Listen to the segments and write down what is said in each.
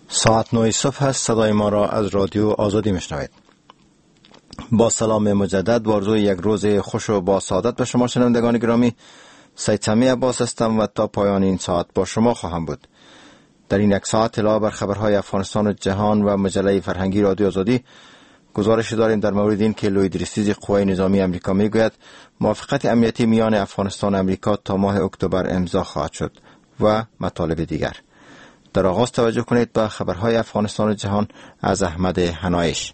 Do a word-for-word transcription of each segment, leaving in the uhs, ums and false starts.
ساعت نه صبح هست. صدای ما را از رادیو آزادی میشنوید. با سلام مجدد و آرزوی یک روز خوش و با سعادت به شما شنوندگان گرامی. سید سمی عباس هستم و تا پایان این ساعت با شما خواهم بود. در این یک ساعت علاوه بر خبرهای افغانستان و جهان و مجله فرهنگی رادیو آزادی، گزارش داریم در مورد این که لوید ریستیز قوای نظامی امریکا میگوید موافقت امنیتی میان افغانستان و امریکا تا ماه اکتبر امضا خواهد شد و مطالب دیگر. در آغاز توجه کنید به خبرهای افغانستان و جهان از احمد حنایش.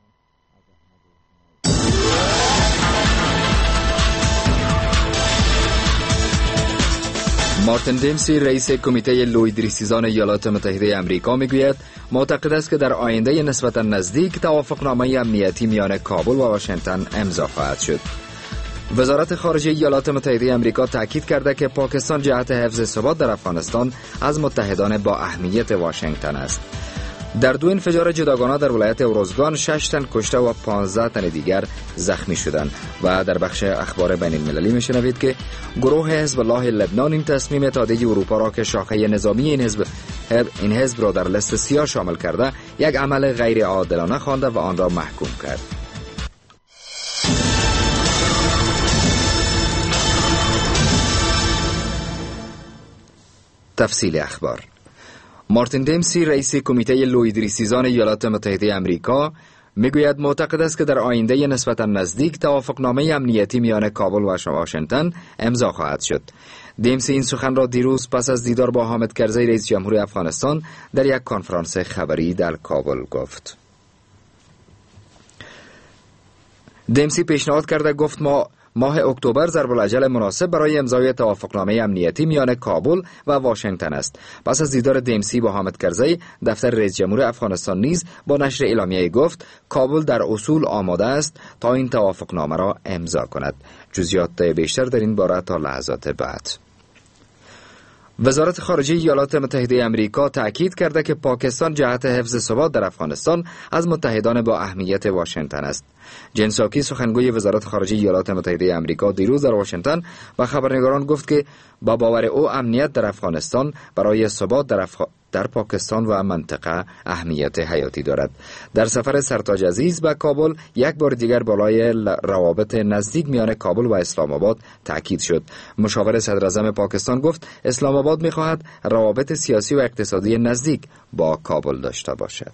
مارتین دیمسی رئیس کمیته لوید ریستیزان ایالات متحده امریکا میگوید معتقد است که در آینده نسبتا نزدیک توافقنامه امنیتی میان کابل و واشنگتن امضا خواهد شد. وزارت خارجه ایالات متحده امریکا تاکید کرده که پاکستان جهت حفظ ثبات در افغانستان از متحدان با اهمیت واشنگتن است. در دو انفجار جداگانه در ولایت اوروزگان شش تن کشته و پانزده تن دیگر زخمی شدند. و در بخش اخبار بین المللی میشنوید که گروه حزب الله لبنان این تصمیم اتحادیه اروپا را که شاخه نظامی این حزب این حزب را در لیست سیاه شامل کرده یک عمل غیر عادلانه خوانده و آن را محکوم کرد. تفصیل اخبار. مارتین دیمسی رئیس کمیته لوید ریستیزان ایالات متحده امریکا میگوید معتقد است که در آینده نسبتا نزدیک توافقنامه امنیتی میان کابل و واشنگتن امضا خواهد شد. دیمسی این سخن را دیروز پس از دیدار با حامد کرزی رئیس جمهور افغانستان در یک کنفرانس خبری در کابل گفت. دیمسی پیشنهاد کرده گفت ما ماه اکتبر ضرب الاجل مناسب برای امضای توافقنامه امنیتی میان کابل و واشنگتن است. پس از دیدار دیمسی با حامد کرزی، دفتر رئیس جمهور افغانستان نیز با نشر اعلامیه گفت کابل در اصول آماده است تا این توافقنامه را امضا کند. جزئیات بیشتر در این باره تا لحظات بعد. وزارت خارجه ایالات متحده امریکا تأکید کرده که پاکستان جهت حفظ ثبات در افغانستان از متحدان با اهمیت واشنگتن است. جن ساکی سخنگوی وزارت خارجه ایالات متحده امریکا دیروز در واشنگتن به خبرنگاران گفت که با باور او امنیت در افغانستان برای ثبات در, افغ... در پاکستان و منطقه اهمیت حیاتی دارد. در سفر سرتاج عزیز به کابل یک بار دیگر بالای روابط نزدیک میان کابل و اسلام آباد تأکید شد. مشاور صدر اعظم پاکستان گفت اسلام آباد می‌خواهد روابط سیاسی و اقتصادی نزدیک با کابل داشته باشد.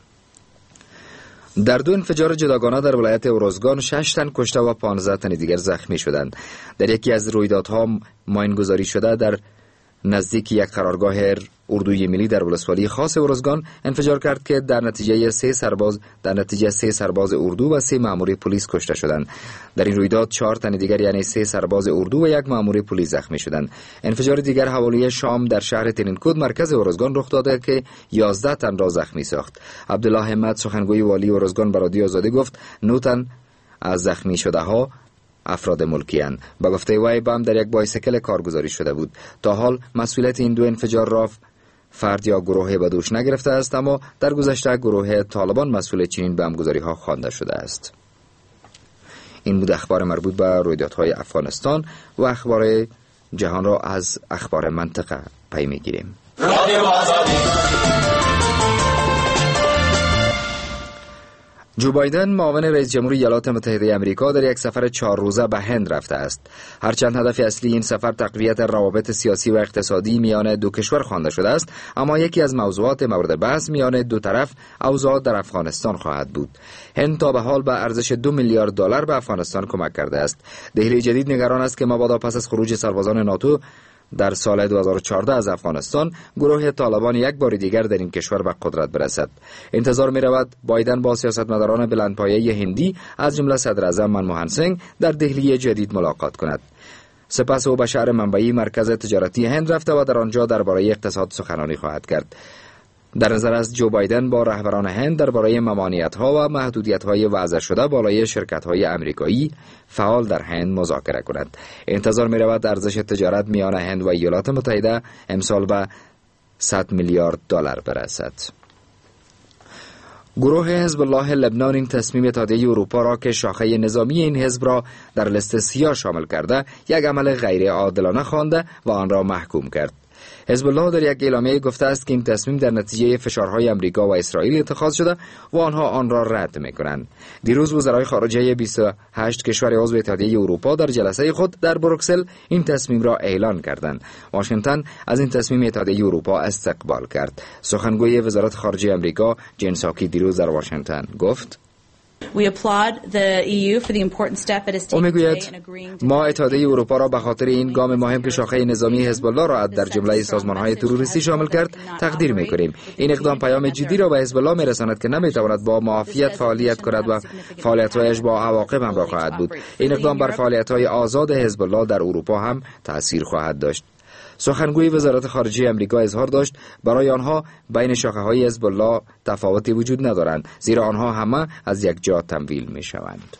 در دو انفجار جداگانه در ولایت اوروزگان شش تن کشته و پانزده تن دیگر زخمی شدند. در یکی از رویدادها ماینگذاری شده در نزدیک یک قرارگاه اردوی ملی در ولسوالی خاص اوروزگان انفجار کرد که در نتیجه سه سرباز در نتیجه سه سرباز اردو و سه مأمور پلیس کشته شدند. در این رویداد چهار تن دیگر یعنی سه سرباز اردو و یک مأمور پلیس زخمی شدند. انفجار دیگر حوالی شام در شهر ترینکود مرکز اوروزگان رخ داده که یازده تن را زخمی ساخت. عبدالله همت سخنگوی والی اوروزگان به رادیو آزادی گفت نه تن از زخمی شده ها افراد ملکی اند. به گفته وی بم در یک بایسیکل کارگزاری شده بود. تا حال مسئولیت این دو انفجار را فرد یا گروه به دوش نگرفته است، اما در گذشته گروه طالبان مسئول چنین بمبگذاری ها خوانده شده است. این بود اخبار مربوط به رویدادهای افغانستان و اخبار جهان را از اخبار منطقه پی میگیریم. جو بایدن معاون رئیس جمهور ایالات متحده امریکا در یک سفر چهار روزه به هند رفته است. هرچند هدف اصلی این سفر تقویت روابط سیاسی و اقتصادی میان دو کشور خوانده شده است، اما یکی از موضوعات مورد بحث میان دو طرف اوضاع در افغانستان خواهد بود. هند تا به حال به ارزش دو میلیارد دلار به افغانستان کمک کرده است. دهلی جدید نگران است که مبادا پس از خروج سربازان ناتو در سال دو هزار و چهارده از افغانستان گروه طالبان یک بار دیگر در این کشور به قدرت برسد. انتظار می رود بایدن با سیاستمداران بلندپایه هندی از جمله صدر اعظم منموهن سینگ در دهلی جدید ملاقات کند. سپس او به شهر منبعی مرکز تجارتی هند رفته و در آنجا درباره اقتصاد سخنرانی خواهد کرد. در نظر است جو بایدن با رهبران هند درباره ممانعت‌ها و محدودیت‌های وضع شده بالای شرکت‌های آمریکایی فعال در هند مذاکره کند. انتظار می‌رود ارزش تجارت میان هند و ایالات متحده امسال به صد میلیارد دلار برسد. گروه حزب الله لبنان این تصمیم اتحادیه اروپا را که شاخه نظامی این حزب را در لیست سیاه شامل کرده یک عمل غیر عادلانه خوانده و آن را محکوم کرد. حزب الله در یک اعلامیه گفته است که این تصمیم در نتیجه فشارهای امریکا و اسرائیل اتخاذ شده و آنها آن را رد می‌کنند. دیروز وزرای خارجه بیست و هشت کشور عضو اتحادیه اروپا در جلسه خود در بروکسل این تصمیم را اعلان کردند. واشنگتن از این تصمیم اتحادیه اروپا استقبال کرد. سخنگوی وزارت خارجه امریکا جین ساکی دیروز در واشنگتن گفت: او میگوید ما اتحادیه اروپا را به خاطر این گام مهم که شاخه نظامی حزب الله را در جمله سازمان‌های تروریستی شامل کرد تقدیر می‌کنیم. این اقدام پیام جدی را به حزب الله می‌رساند که نمی‌تواند با معافیت فعالیت کند و فعالیت‌هایش با عواقب همراه خواهد بود. این اقدام بر فعالیت‌های آزاد حزب الله در اروپا هم تأثیر خواهد داشت. سخنگوی وزارت خارجه امریکا اظهار داشت برای آنها بین شاخه‌های حزب الله تفاوتی وجود ندارند، زیرا آنها همه از یک جا تمویل می‌شوند.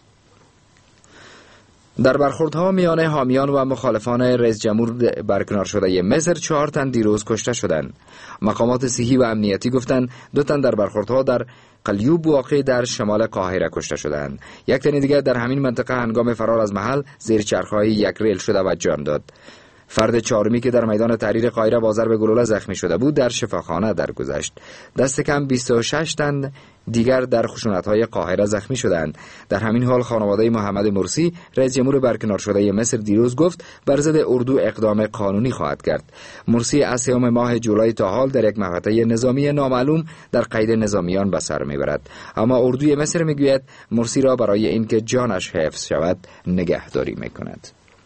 در برخوردها میان حامیان و مخالفان رئیس جمهور برکنار شده مصر چهار تن دیروز کشته شدند. مقامات صحی و امنیتی گفتند دو تن در برخوردها در قلیوب واقع در شمال قاهره کشته شدند. یک تن دیگر در همین منطقه هنگام فرار از محل زیر چرخهای یک ریل شده و جان داد. فرد چهارمی که در میدان تحریر قاهره با ضرب گلوله زخمی شده بود در شفاخانه درگذشت. دست کم بیست و شش تن دیگر در خشونت‌های قاهره زخمی شدند. در همین حال خانواده محمد مرسی رئیس جمهور برکنار شده مصر دیروز گفت بر ضد اردو اقدام قانونی خواهد کرد. مرسی از سوم ماه جولای تا حال در یک مقطع نظامی نامعلوم در قید نظامیان به سر میبرد، اما اردوی مصر میگوید مرسی را برای اینکه جانش حفظ شود نگهداری میکند.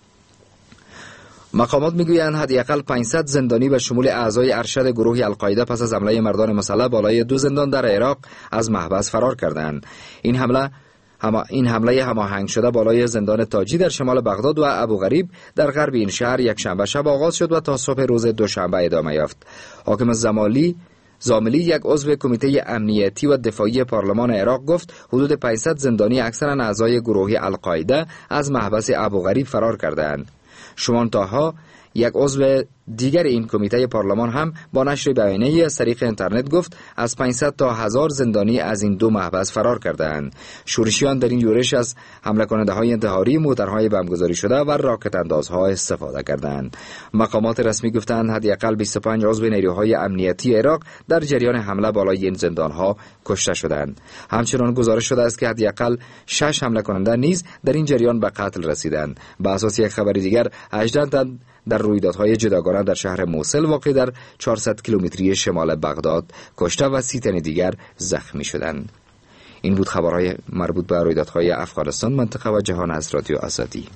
مقامات میگویند حداقل پانصد زندانی به شمول اعضای ارشد گروه القاعده پس از حمله مردان مسلح بالای دو زندان در عراق از محبس فرار کردند. این حمله هم این حمله هماهنگ شده بالای زندان تاجی در شمال بغداد و ابوغریب در غرب این شهر یک شنبه شب آغاز شد و تا صبح روز دوشنبه ادامه یافت. حاکم زمالی زاملی یک عضو کمیته امنیتی و دفاعی پارلمان عراق گفت حدود پانصد زندانی اکثرا اعضای گروه القاعده از محبس ابوغریب فرار کردند. شمان تاها یک عضو دیگر این کمیته پارلمان هم با نشر بیانیه‌ای از طریق اینترنت گفت از پانصد تا هزار زندانی از این دو محبس فرار کردند. شورشیان در این یورش از حمله کننده های انتحاری، موترهای بمبگذاری شده و راکت اندازها استفاده کردند. مقامات رسمی گفتند حداقل بیست و پنج عضو نیروهای امنیتی عراق در جریان حمله بالای این زندانها کشته شدند. همچنان گزارش شده است که حداقل شش حمله کننده نیز در این جریان به قتل رسیدند. به اساس یک خبر دیگر هجده تن در رویدادهای جداگانه در شهر موصل واقع در چهارصد کیلومتری شمال بغداد کشته و سی تن دیگر زخمی شدند. این بود خبرهای مربوط به رویدادهای افغانستان، منطقه و جهان از رادیو آزادی.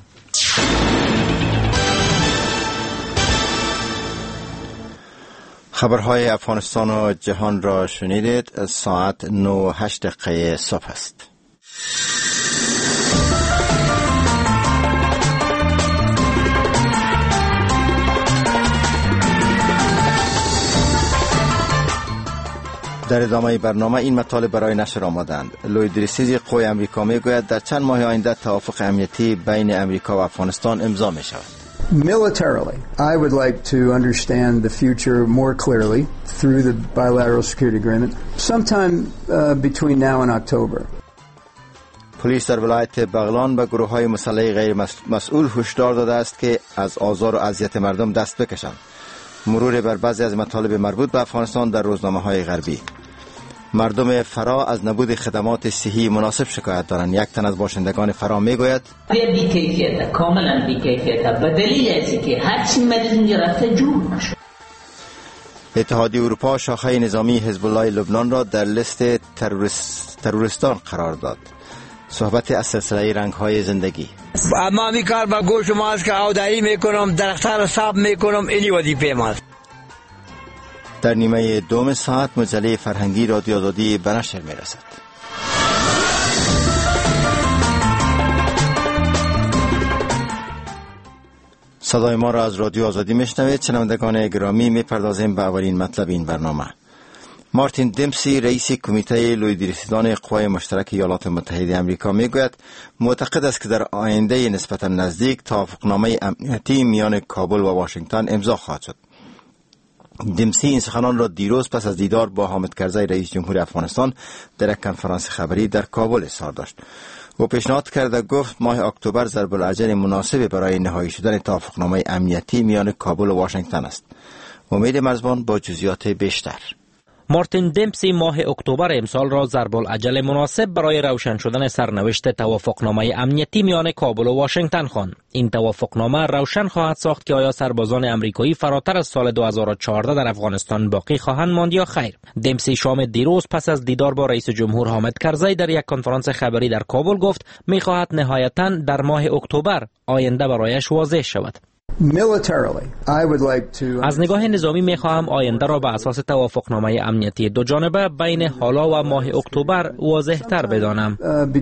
خبرهای افغانستان و جهان را شنیدید. ساعت نه و هشت دقیقه صبح است. در ادامه برنامه این مطالب برای نشر آمدند. لوید ریسیز قوی امریکا میگوید در چند ماه آینده توافق امنیتی بین امریکا و افغانستان امضا می شود. Militarily, I would like to understand the future more clearly through the bilateral security agreement sometime uh, between now and October. پلیس در ولایت بغلان به گروه های مسلح غیر مسئول هشدار داده است که از آزار و اذیت مردم دست بکشند. مرور بر بعضی از مطالب مربوط به افغانستان در روزنامه های غربی. مردم فرا از نبود خدمات صحی مناسب شکایت دارند. یک تن از باشندگان فرا میگوید بی‌کیفیته، کاملا بی‌کیفیته، به دلیل اینکه که هر چی مریض اونجا رفته جور نشه. اتحادیه اروپا شاخه نظامی حزب الله لبنان را در لیست تروریست تروریستان قرار داد. صحبت از سلسله رنگ‌های زندگی. ما می کار با گوش و ماست که آودایی میکنم، درختها را صاف میکنم، اینی وظیفه ماست. در نیمه دوم ساعت مجله فرهنگی رادیو آزادی به نشر میرسد. صدای ما را از رادیو آزادی میشنوید. شنوندگان گرامی، میپردازیم به اولین مطلب این برنامه. مارتین دیمسی رئیس کمیته لویدرسیدان قوای مشترک ایالات متحده آمریکا میگوید معتقد است که در آینده نسبتا نزدیک توافقنامه امنیتی میان کابل و واشنگتن امضا خواهد شد. دیمسی این سخنان را دیروز پس از دیدار با حامد کرزی رئیس جمهور افغانستان در یک کنفرانس خبری در کابل اظهار داشت. او پیشنهاد کرده گفت ماه اکتبر ضرب الاجل مناسب برای نهایی شدن توافقنامه امنیتی میان کابل و واشنگتن است. امید مرزبان با جزئیات بیشتر. مارتین دمپسی ماه اکتبر امسال را ضرب‌الاجل مناسب برای روشن شدن سرنوشت توافقنامه امنیتی میان کابل و واشنگتن خواند. این توافقنامه روشن خواهد ساخت که آیا سربازان امریکایی فراتر از سال دو هزار و چهارده در افغانستان باقی خواهند ماند یا خیر. دمپسی شام دیروز پس از دیدار با رئیس جمهور حامد کرزی در یک کنفرانس خبری در کابل گفت می‌خواهد نهایتاً در ماه اکتبر آینده برایش واضح شود. از نگاه نظامی می خواهم آینده را به اساس توافقنامه امنیتی دو جانبه بین حالا و ماه اکتبر واضح تر بدانم.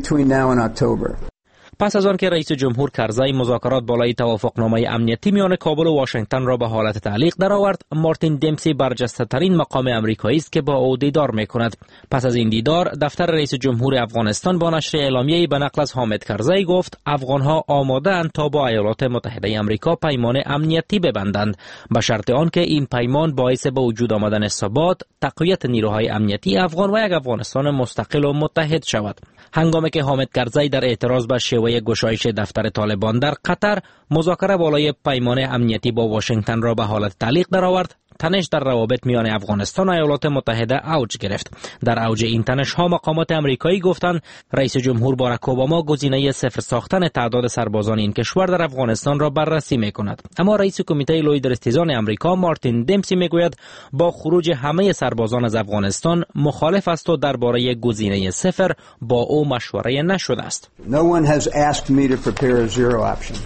پس از آن که رئیس جمهور کرزی مذاکرات بالای توافقنامه امنیتی میان کابل و واشنگتن را به حالت تعلیق درآورد، مارتین دمپسی برجسته ترین مقام امریکایی است که با او دیدار میکند. پس از این دیدار دفتر رئیس جمهور افغانستان با نشر اعلامیه‌ای به نقل از حامد کرزی گفت افغانها آماده اند تا با ایالات متحده آمریکا پیمان امنیتی ببندند به شرط آنکه این پیمان باعث به وجود آمدن ثبات، تقویت نیروهای امنیتی افغان و یک افغانستان مستقل و متحد شود. هنگامی که حامد کرزی در اعتراض به شیوه گشایش دفتر طالبان در قطر مذاکره بالای پیمان امنیتی با واشنگتن را به حالت تعلیق درآورد، تنش در روابط میان افغانستان و ایالات متحده اوج گرفت. در اوج این تنش ها مقامات امریکایی گفتند رئیس جمهور باراک اوباما گزینه صفر ساختن تعداد سربازان این کشور در افغانستان را بررسی میکند. اما رئیس کمیته لوی در استیزان امریکا مارتین دمپسی میگوید با خروج همه سربازان از افغانستان مخالف است و درباره گزینه صفر با او مشوره نشده است. No one has asked me to prepare a zero option.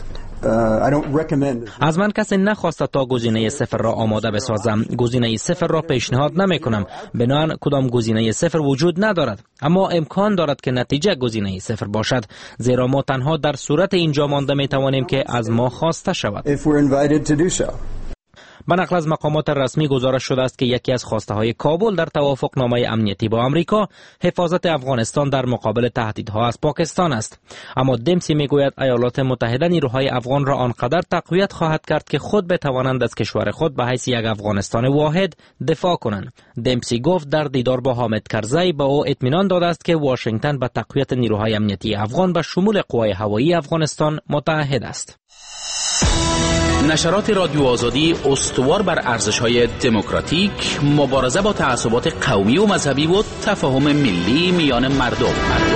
از من کسی نخواسته تا گزینه صفر را آماده بسازم. گزینه صفر را پیشنهاد نمی کنم. بنابراین کدام گزینه صفر وجود ندارد، اما امکان دارد که نتیجه گزینه صفر باشد، زیرا ما تنها در صورت اینجا مانده می توانیم که از ما خواسته شود. به نقل از مقامات رسمی گزارش شده است که یکی از خواسته های کابل در توافقنامه امنیتی با آمریکا حفاظت افغانستان در مقابل تهدیدها از پاکستان است. اما دمپسی میگوید ایالات متحده نیروهای افغان را آنقدر تقویت خواهد کرد که خود بتوانند از کشور خود به حیث یک افغانستان واحد دفاع کنند. دمپسی گفت در دیدار با حامد کرزی به او اطمینان داده است که واشنگتن به تقویت نیروهای امنیتی افغان به شمول قوای هوایی افغانستان متعهد است. نشرات رادیو آزادی استوار بر ارزش‌های دموکراتیک، مبارزه با تعصبات قومی و مذهبی و تفاهم ملی میان مردم.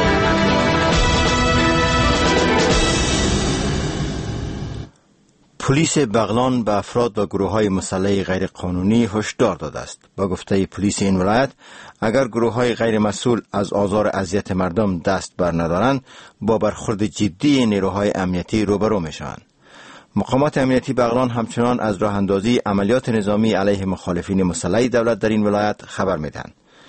پلیس بغلان به افراد و گروه‌های مسلح غیر قانونی هشدار داده است. با گفته پلیس این ولایت، اگر گروه‌های غیر مسئول از آزار اذیت مردم دست بر ندارند، با برخورد جدی نیروهای امنیتی روبرو می‌شوند. مقامات امنیتی بغلان همچنان از راه اندازی عملیات نظامی علیه مخالفین مسلح دولت در این ولایت خبر میدهند.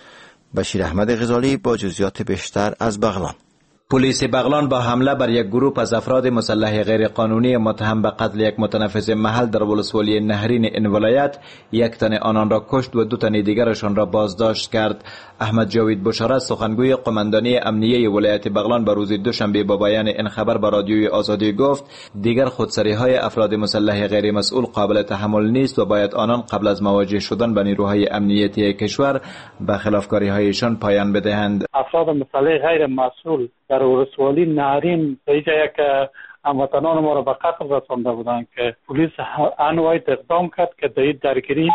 بشیر احمد غزالی با جزئیات بیشتر از بغلان. پلیس بغلان با حمله بر یک گروه از افراد مسلح غیر قانونی متهم به قتل یک متنفذ محل در ولسوالی نهرین این ولایت یک تن آنان را کشت و دو تن دیگرشان را بازداشت کرد. احمد جاوید بشارت سخنگوی قماندانی امنیه ولایت بغلان به روز دوشنبه با بیان این خبر به رادیوی آزادی گفت دیگر خودسری های افراد مسلح غیر مسئول قابل تحمل نیست و باید آنان قبل از مواجه شدن با نیروهای امنیتی کشور به خلافکاری هایشان پایان بدهند. افراد مسلح غیر مسئول در ولسوالی نهرین اینجا یک هموطنان ما را به قتل رسانده بودند که پلیس انواعی اقدام کرد که در این درگیری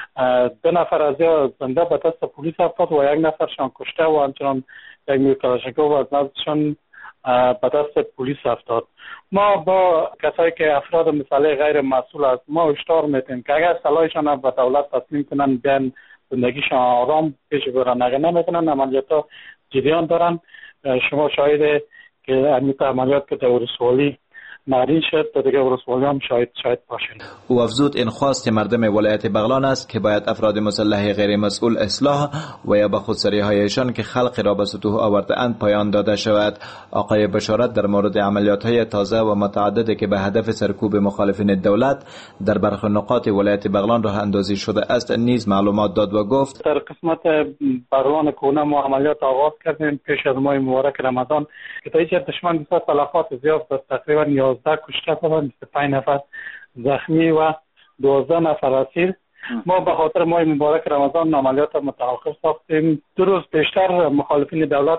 دو نفر از یا زنده به دست پلیس افتاد و یک نفرشان کشته و همچنان یک میل کلاشینکوف از نزدشان به دست پلیس افتاد. ما با کسایی که افراد مسلح غیر مسئول است ما هشدار میدیم که اگر سلاحشان به دولت تسلیم کنن بیان زندگیشان آرام پیش برن، اگر نمیکنن عملیات جریان دارن. شما شاهد که امیت عملیات که در ولسوالی نهرین شد تا دیگه ولسوالی هم شاهد شاهد باشین. او افزود این خواست مردم ولایت بغلان است که باید افراد مسلح غیر مسئول اصلاح و یا به خودسری هایشان که خلق را به سطوح آورده اند پایان داده شود. آقای بشارت در مورد عملیات های تازه و متعددی که به هدف سرکوب مخالفین دولت در برخی نقاط ولایت بغلان راه اندازی شده است نیز معلومات داد و گفت در قسمت بروان کونه ما عملیات آغاز کردیم پیش از ماه مبارک رمضان که تا اینجا دشمن بسیار تلفات زیاد داشت، تقریبا یازده کشته شدن، بیست و پنج نفر زخمی و دوازده نفر اسیر. ما به خاطر ماه مبارک رمضان عملیات متوقف ساختیم. دو روز پیشتر مخالفین دولت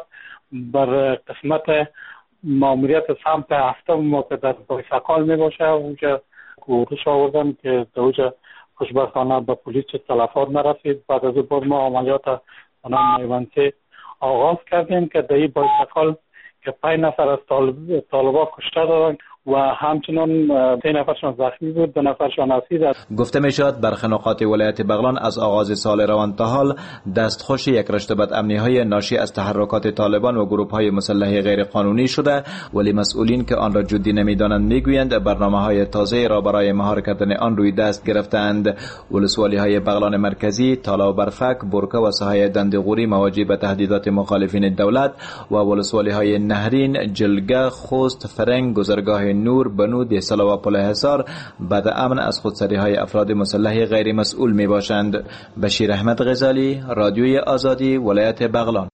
بر قسمت ماموریت سمت هفتم ما که در بایسقال می باشه اونجا گروش آوردن که در اونجا خوشبختانه به پلیس تلفات نرسید. بعد از اون ما عملیات به نام میوانسه آغاز کردیم که در این بایسکل که پنج نفر از طالب طالبا کشته دادن و همچنان سه نفرشان زخمی بود، دو نفرشان اسیر. گفته می شود برخی نقاط ولایت بغلان از آغاز سال روان تا حال دستخوش یک رشته بدامنی های ناشی از تحرکات طالبان و گروه های مسلح غیر قانونی شده، ولی مسئولین که آن را جدی نمیدانند میگویند برنامه های تازه را برای مهار کردن آن روی دست گرفتند. ولسوالی های بغلان مرکزی، تالا و برفک، برکه و ساحه دندغوری مواجه به تهدیدات مخالفین دولت و ولسوالی های نهرین، جلگه، خوست، فرنگ، گذرگاه نور، بنو، دهسلا و پل حصار بد امن از خودسری های افراد مسلح غیر مسئول می باشند. بشیر احمد غزالی، رادیوی آزادی، ولایت بغلان.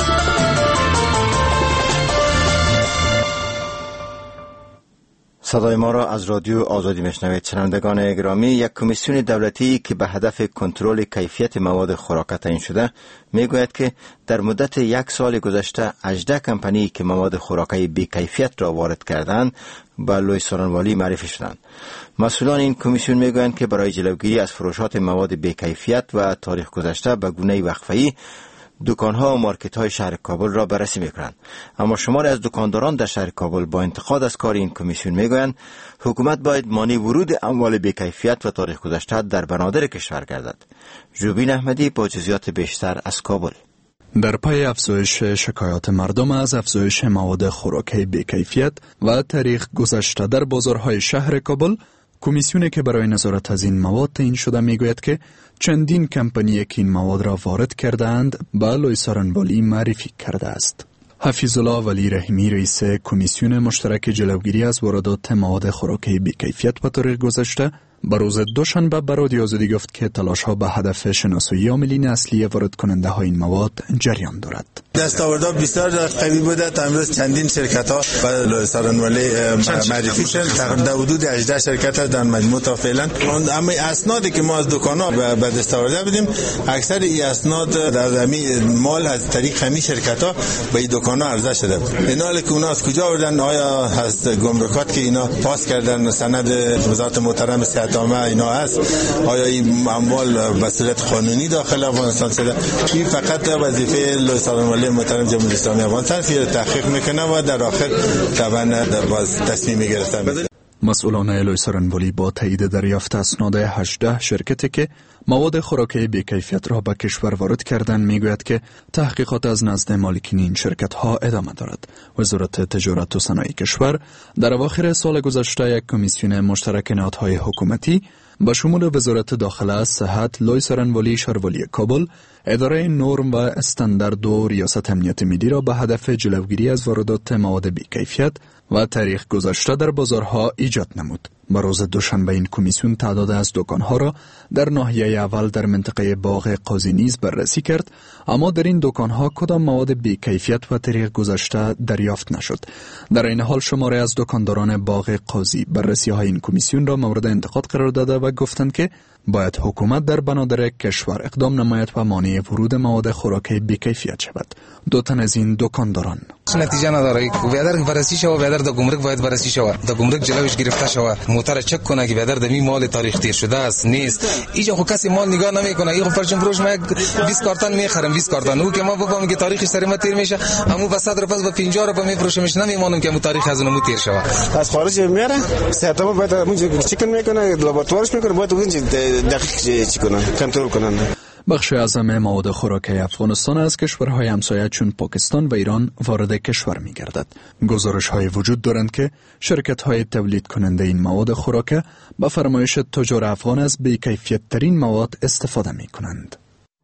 صدای ما را از رادیو آزادی میشنوید. شنوندگان گرامی، یک کمیسیون دولتی که به هدف کنترل کیفیت مواد خوراکی تعیین شده میگوید که در مدت یک سال گذشته هجده کمپانی که مواد خوراکی بی کیفیت را وارد کردند به لوی سارنوالی معرفی شدند. مسئولان این کمیسیون میگویند که برای جلوگیری از فروشات مواد بی کیفیت و تاریخ گذشته به گونه وقفه‌ای دکان‌ها و مارکت‌های شهر کابل را بررسی می‌کنند. اما شماری از دکانداران در شهر کابل با انتقاد از کار این کمیسیون می‌گویند حکومت باید مانع ورود اموال بی‌کیفیت و تاریخ گذشته در بنادر کشور گردد. جوبین احمدی با جزئیات بیشتر از کابل. در پای افزایش شکایات مردم از افزایش مواد خوراکی بی‌کیفیت و تاریخ گذشته در بازارهای شهر کابل، کمیسیونی که برای نظارت از این مواد تعیین شده میگوید که چندین کمپانی که این مواد را وارد کردند به لوی سارنوالی معرفی کرده است. حفیظ الله ولی رحیمی رئیس کمیسیون مشترک جلوگیری از واردات مواد خوراکی بی‌کیفیت و تاریخ گذشته به روز دوشنبه به رادیو آزادی گفت که تلاش ها به هدف شناسایی عاملین اصلی وارد کننده های این مواد جریان دارد. دستاوردها بسیار قوی بوده. تا امروز چندین شرکت ها به لوی سارنوالی معرفی شدند. تقریبا حدود هجده شرکت در مجموع تا فعلا. اما اسنادی که ما از دکان ها به دست آورده بودیم، اکثر این اسناد در همین مال از طریق همین شرکت ها به این دکان ها عرضه شده. اینا که اونا از کجا آوردن؟ آیا از گمرکات که اینا پاس کردن سند وزارت محترم صحت عامه اینا هست؟ آیا این اموال به صورت قانونی داخل افغانستان شده؟ این فقط وظیفه لوی سارنوالی محترم جمهوری اسلامی افغانستان فیر تحقیق میکنه و در آخر طبعا در باز تصمیم میگیرن. مسئولان لوی سارنوالی با تایید دریافت اسناد هجده شرکتی که مواد خوراکی بی‌کیفیت را به کشور وارد کردن میگوید که تحقیقات از نزد مالکین این شرکت ها ادامه دارد. وزارت تجارت و صنایع کشور در اواخر سال گذشته یک کمیسیون مشترک نهادهای حکومتی به شمول وزارت داخله، صحت، لوی سارنوالی، شهروالی کابل، اداره نرم و استاندارد و ریاست امنیت ملی را به هدف جلوگیری از واردات مواد بی‌کیفیت و تاریخ گذشته در بازارها ایجاد نمود. به روز دوشنبه این کمیسیون تعداد از دکانها را در ناحیه اول در منطقه باغ قاضی نیز بررسی کرد، اما در این دکانها کدام مواد بی‌کیفیت و تاریخ گذشته دریافت نشد. در این حال شماری از دکانداران باغ قاضی بررسی های این کمیسیون را مورد انتقاد قرار داده و گفتند که باید حکومت در بنادر کشور اقدام نماید و مانع ورود مواد خوراکی بی‌کیفیت شود. دو تن از این دکانداران نتیجه نداره. وادر بررسی شود، وادر د گمرک باید بررسی شود، د گمرک جلوش گرفته شود، موتر چک کنه که وادر د می مال تاریخ تیر شده است نیست. اینجا خو کسی مال نگاه نمیکنه. این خو پرچم فروش ما بیست کارتن میخرم، بیست کارتن او که ما بفهمیم که تاریخش سر ما تیر میشه، همو به صد روپیه به پنجاه روپیه میفروشمش، نمیمونم که مو تاریخ از اون تیر شود. از خارج میاره صحتما باید اونجا چیکن میکنه، لابراتوارش میکنه، باید اونجا دقیق چی کنن، کنترل کنن. بخش اعظم مواد خوراکی افغانستان از کشورهای همسایه چون پاکستان و ایران وارد کشور می گردد. گزارش های وجود دارند که شرکت های تولید کننده این مواد خوراکی به فرمایش تجار افغان از بی‌کیفیت ترین مواد استفاده می کنند.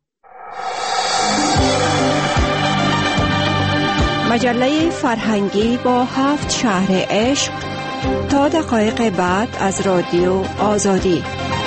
مجله فرهنگی با هفت شهر عشق تا دقایق بعد از رادیو آزادی.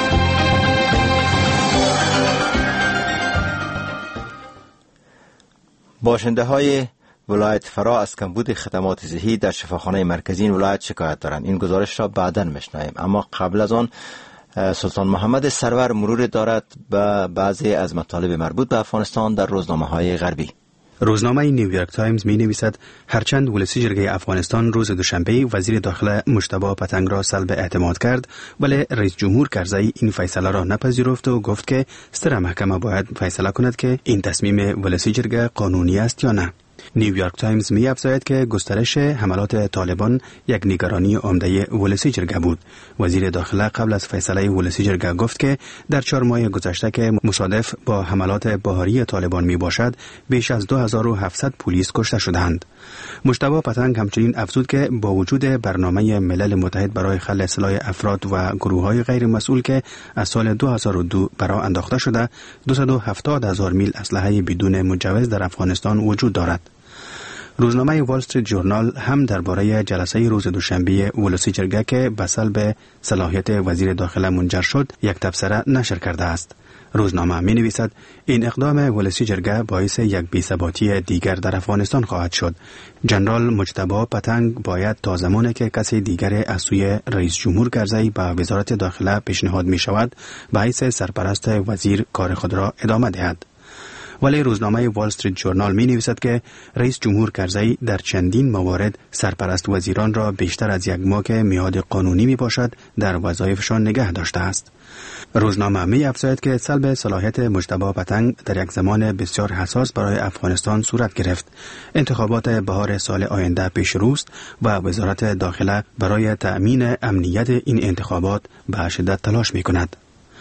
باشنده های ولایت فرا از کمبود خدمات صحی در شفاخانه مرکزی این ولایت شکایت دارند. این گزارش را بعداً میشنویم، اما قبل از آن سلطان محمد سرور مرور دارد به بعضی از مطالب مربوط به افغانستان در روزنامه های غربی. روزنامه نیویورک تایمز می نویسد هرچند ولسی جرگه افغانستان روز دوشنبه وزیر داخله مجتبی پتنگ را سلب اعتماد کرد، ولی رئیس جمهور کرزی این فیصله را نپذیرفت و گفت که ستره محکمه باید فیصله کند که این تصمیم ولسی جرگه قانونی است یا نه. نیویورک تایمز می افزاید که گسترش حملات طالبان یک نگرانی عمده ولسی جرگه بود. وزیر داخله قبل از فیصله ولسی جرگه گفت که در چهار ماه گذشته که مصادف با حملات بهاری طالبان می باشد بیش از دو هزار و هفتصد پلیس کشته شدند. مجتبی پتنگ همچنین افزود که با وجود برنامه ملل متحد برای خلع سلاح افراد و گروه‌های غیر مسئول که از سال دو هزار و دو برآ انداخته شده، دویست و هفتاد هزار میل اسلحه بدون مجوز در افغانستان وجود دارد. روزنامه وال استریت ژورنال هم درباره جلسه روز دوشنبه ولسی جرگه که به سلب صلاحیت وزیر داخله منجر شد یک تبصره نشر کرده است. روزنامه می نویسد این اقدام ولسی جرگه باعث یک بی‌ثباتی دیگر در افغانستان خواهد شد. جنرال مجتبی پتنگ باید تا زمانی که کسی دیگر از سوی رئیس جمهور کرزی به وزارت داخله پیشنهاد می شود به حیث سرپرست وزیر کار خود را ادامه دهد. ولی روزنامه وال استریت ژورنال می نویسد که رئیس جمهور کرزی در چندین موارد سرپرست وزیران را بیشتر از یک ماه که میعاد قانونی می باشد در وظایفشان نگه داشته است. روزنامه می افزاید که سلب صلاحیت مجتبی پتنگ در یک زمان بسیار حساس برای افغانستان صورت گرفت. انتخابات بهار سال آینده پیش روست و وزارت داخله برای تأمین امنیت این انتخابات به شدت تلاش می کند.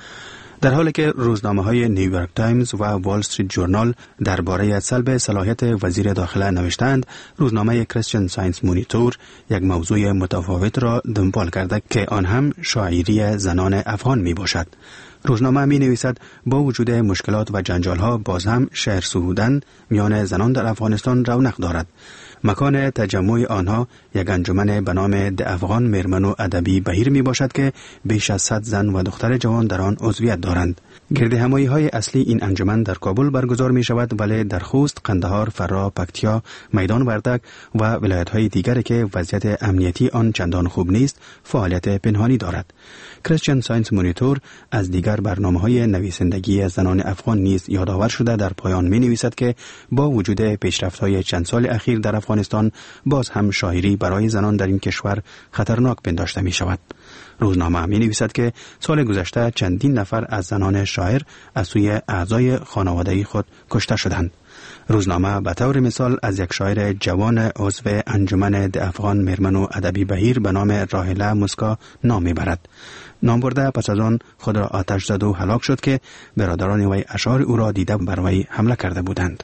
در حالی که روزنامه‌های نیویورک تایمز و وال استریت ژورنال درباره سلب صلاحیت وزیر داخله نوشتند، روزنامه کریستین ساینس مونیتور یک موضوع متفاوت را دنبال کرده که آن هم شاعری زنان افغان می باشد. روزنامه می نویسد با وجود مشکلات و جنجال‌ها باز هم شعر سرودن میان زنان در افغانستان رونق دارد. مکان تجمع آنها یک انجمن به نام د افغان میرمن و ادبی بهیر می باشد که بیش از صد زن و دختر جوان در آن عضویت دارند. گرد همایی های اصلی این انجمن در کابل برگزار می شود، ولی در خوست، قندهار، فرا، پکتیا، میدان وردک و ولایت های دیگری که وضعیت امنیتی آن چندان خوب نیست فعالیت پنهانی دارد. کریستین ساینس مونیتور از دیگر برنامه‌های نویسندگی زنان افغان نیز یادآور شده در پایان می نویسد که با وجود پیشرفت‌های چند سال اخیر در افغانستان باز هم شاعری برای زنان در این کشور خطرناک پنداشته می شود. روزنامه می نویسد که سال گذشته چندین نفر از زنان شاعر از سوی اعضای خانواده خود کشته شدند. روزنامه به طور مثال از یک شاعر جوان عضو انجمن د افغان میرمن و ادبی بهیر به نام راهله مسکا نام میبرد. نام برده پس از آن خود را آتش زد و هلاک شد که برادران وی اشعار او را دیده بر وی حمله کرده بودند.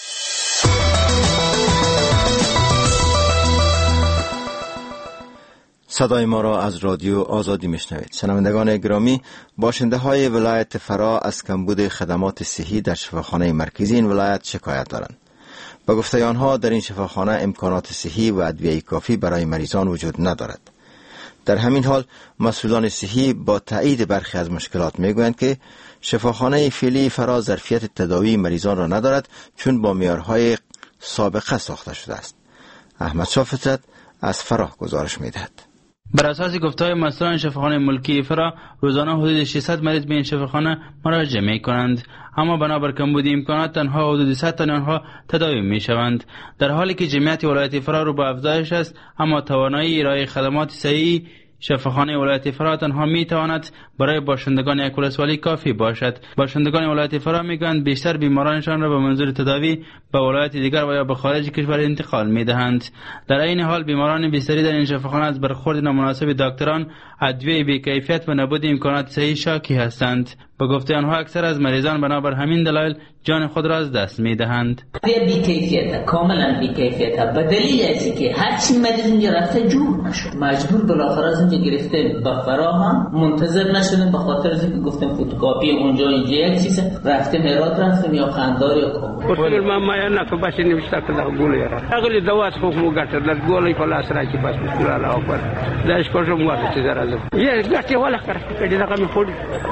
صدای ما را از رادیو آزادی میشنوید. شنوندگان گرامی، باشنده های ولایت فرا از کمبود خدمات صحی در شفاخانه مرکزی این ولایت شکایت دارند. به گفته آنها در این شفاخانه امکانات صحی و ادویه کافی برای مریضان وجود ندارد. در همین حال مسئولان صحی با تایید برخی از مشکلات میگویند که شفاخانه فعلی فرا ظرفیت تداوی مریضان را ندارد چون با معیارهای سابقه ساخته شده است. احمد شاه فطرت از فرا گزارش میدهد. بر اساس گفته‌های مسئولان شفاخانه ملکی فرا روزانه حدود ششصد مریض به این شفاخانه مراجعه می کنند، اما بنابر کمبود امکانات تنها حدود صد تن آنها تداوی می شوند. در حالی که جمعیت ولایت فرا رو به افزایش است، اما توانایی ارائه خدمات صحی شفاخانه ولایت فرا تنها می تواند برای باشندگان یک ولسوالی کافی باشد. باشندگان ولایت فرا می گویند بیشتر بیمارانشان را به منظور تداوی به ولایت دیگر و یا به خارج کشور انتقال می دهند. در این حال بیماران بیشتری در این شفاخانه از برخورد نامناسب دکتران، ادویه بی‌کیفیت و نبود امکانات صحی شاکی هستند. به گفته آنها اکثر از مریضان بنابر همین دلایل جان خود را از دست می دهند. بی‌کیفیت، کاملا بی‌کیفیت. به دلیل اینکه که هر چی مریض اینجا رفته جور نشد، مجبور بالاخره از اینجا گرفته به فرا هم منتظر نشدیم به خاطر اینکه گفتم فتوکاپی اونجا اینجا یک چیز رفتیم هرات رفتیم یا خندار یا کام. ولی ما ما نه که باشه نمیشه که در گول یارا. اگه دوات خوب موگات در گول کلاس را کی بس بسم الله اکبر. داش کوشم موات چیز را. یه گاتی ولا کرد که دیگه می خود.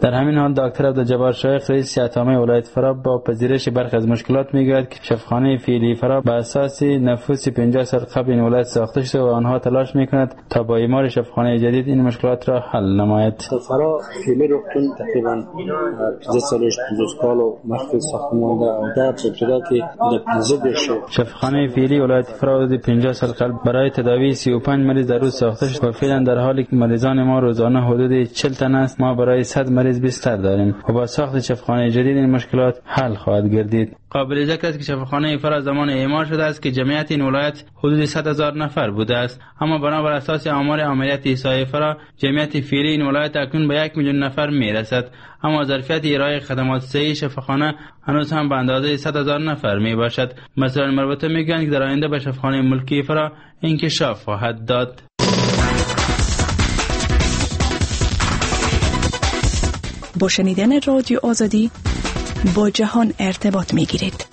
در همین حال دکتر عبدالجبار شایخ رئیس اتامه ولایت فرا با پذیرش برخی از مشکلات میگوید که شفاخانه فعلی فرا به اساس نفوس پنجاه سال قبل این ولایت ساخته شده و آنها تلاش میکند تا با اعمار شفاخانه جدید این مشکلات را حل نماید. فرا فعلی رفتن تقریبا پانزده سالش پانزده سال و محفل ساختمان ده در ابتدا که در پانزده بشه. شفاخانه فعلی ولایت فرا حدود پنجاه سال قبل برای تداوی سی و پنج مریض در روز ساخته شد و فعلا در حالی که مریضان ما روزانه حدود چهل تن است، ما برای صد مریض بستر داریم و با ساخت شفاخانه جدید این مشکلات حل خواهد گردید. قابل ذکر است که شفاخانه فرا زمان اعمار شده است که جمعیت این ولایت حدود صد هزار نفر بوده است، اما بنابر اساس آمار عملیات احصایی فرا جمعیت فعلی این ولایت اکنون به یک میلیون نفر میرسد، اما ظرفیت ارائه خدمات صحی شفاخانه هنوز هم به اندازه صد هزار نفر می باشد. مثلا مربوطه میگویند که در آینده به شفاخانه ملکی فرا انکشاف خواهد داد. با شنیدن رادیو آزادی با جهان ارتباط می گیرید.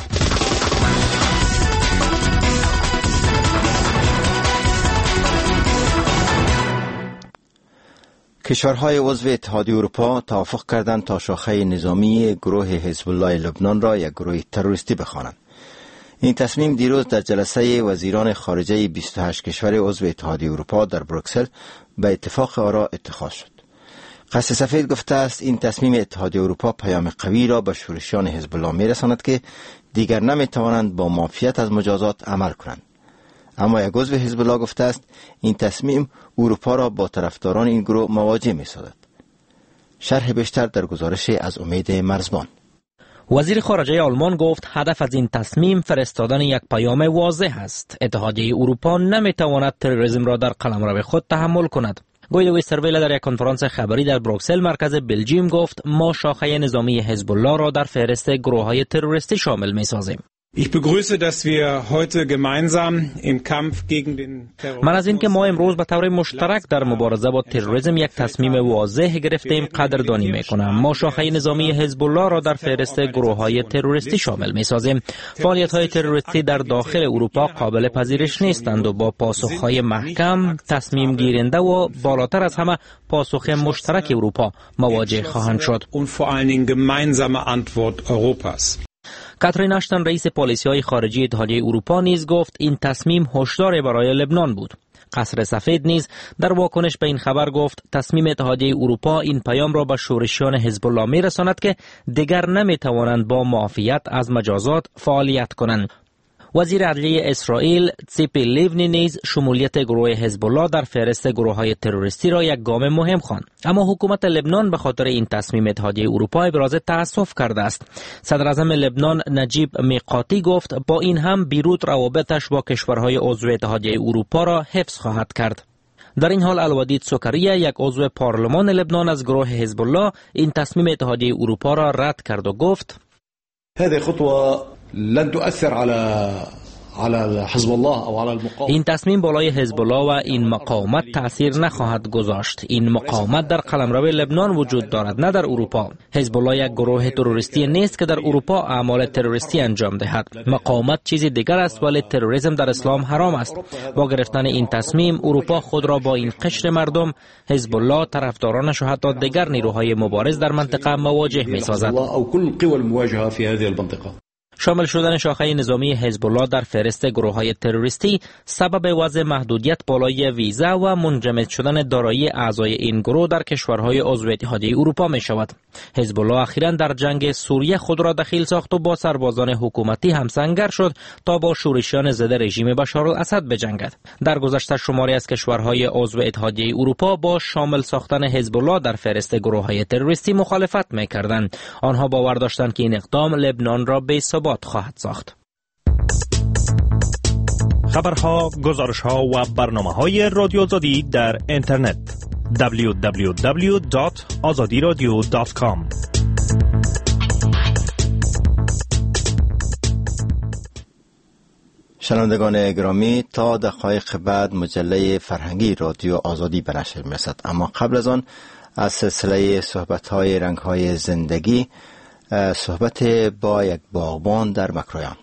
کشورهای عضو اتحادیه اروپا توافق کردند تا شاخه نظامی گروه حزب الله لبنان را یک گروه تروریستی بخوانند. این تصمیم دیروز در جلسه وزیران خارجه بیست و هشت کشور عضو اتحادیه اروپا در بروکسل به اتفاق آرا اتخاذ شد. قصر سفید گفته است این تصمیم اتحادیه اروپا پیام قوی را به شورشیان حزب الله میرساند که دیگر نمیتوانند با معافیت از مجازات عمل کنند. اما یک عضو حزب الله گفته است این تصمیم اروپا را با طرفداران این گروه مواجه می‌سازد. شرح بیشتر در گزارش از امید مرزبان. وزیر خارجه آلمان گفت هدف از این تصمیم فرستادن یک پیام واضح است. اتحادیه اروپا نمیتواند تروریسم را در قلمرو خود تحمل کند. گویل ویسترویل در یک کنفرانس خبری در بروکسل مرکز بلژیم گفت ما شاخه نظامی حزب الله را در فهرست گروه‌های تروریستی شامل می‌سازیم. Ich begrüße, dass wir heute gemeinsam im Kampf gegen den Terrorismus من از اینکه ما امروز به طور مشترک در مبارزه با تروریسم یک تصمیم واضح گرفتیم قدردانی میکنم. ما شاخه نظامی حزب الله را در فهرست گروه‌های تروریستی شامل میسازیم. فعالیت‌های تروریستی در داخل اروپا قابل پذیرش نیستند و با پاسخ‌های محکم، تصمیم گیرنده و بالاتر از همه پاسخ مشترک اروپا مواجه خواهند شد. und vor allen Dingen gemeinsame Antwort Europas. کاترین اشتن رئیس پالیسی‌های خارجی اتحادیه اروپا نیز گفت این تصمیم هشدار برای لبنان بود. قصر سفید نیز در واکنش به این خبر گفت تصمیم اتحادیه اروپا این پیام را به شورشیان حزب الله می‌رساند که دیگر نمی‌توانند با معافیت از مجازات فعالیت کنند. وزیر عدلیه اسرائیل ציפי لیونی نیز شمولیت گروه حزب الله در فهرست گروه‌های تروریستی را یک گام مهم خواند. اما حکومت لبنان به خاطر این تصمیم اتحادیه اروپا ابراز تأسف کرده است. صدر اعظم لبنان نجیب میقاتی گفت با این هم بیروت روابطش با کشورهای عضو اتحادیه اروپا را حفظ خواهد کرد. در این حال الودید سکریه یک عضو پارلمان لبنان از گروه حزب الله این تصمیم اتحادیه اروپا را رد کرد و گفت هذه خطوه لن تؤثر على على حزب الله او على المقاومه. این تصمیم بالای حزب الله و این مقاومت تأثیر نخواهد گذاشت. این مقاومت در قلمرو لبنان وجود دارد نه در اروپا. حزب الله یک گروه تروریستی نیست که در اروپا اعمال تروریستی انجام دهد. مقاومت چیزی دیگر است ولی تروریسم در اسلام حرام است. با گرفتن این تصمیم اروپا خود را با این قشر مردم، حزب الله، طرفدارانش و حتی دیگر نیروهای مبارز در منطقه مواجه می‌سازد. شامل شدن شاخه نظامی حزب الله در فهرست گروه‌های تروریستی سبب وضع محدودیت بالای ویزا و منجمد شدن دارایی اعضای این گروه در کشورهای عضو اتحادیه اروپا می شود. حزب الله اخیراً در جنگ سوریه خود را دخیل ساخت و با سربازان حکومتی همسنگر شد تا با شورشیان ضد رژیم بشار الاسد بجنگد. در گذشته شماری از کشورهای عضو اتحادیه اروپا با شامل ساختن حزب الله در فهرست گروه‌های تروریستی مخالفت می‌کردند. آنها باور داشتند که این اقدام لبنان را به ثبات خواهد ساخت. خبرها، گزارش‌ها و برنامه‌های رادیو آزادی در اینترنت دبلیو دبلیو دبلیو دات آزادی رادیو دات کام. شنوندگان گرامی، تا دقایق بعد مجله فرهنگی رادیو آزادی به نشر می‌رسد، اما قبل از آن از سلسله صحبت‌های رنگ‌های زندگی صحبت با یک باغبان در مکرایان.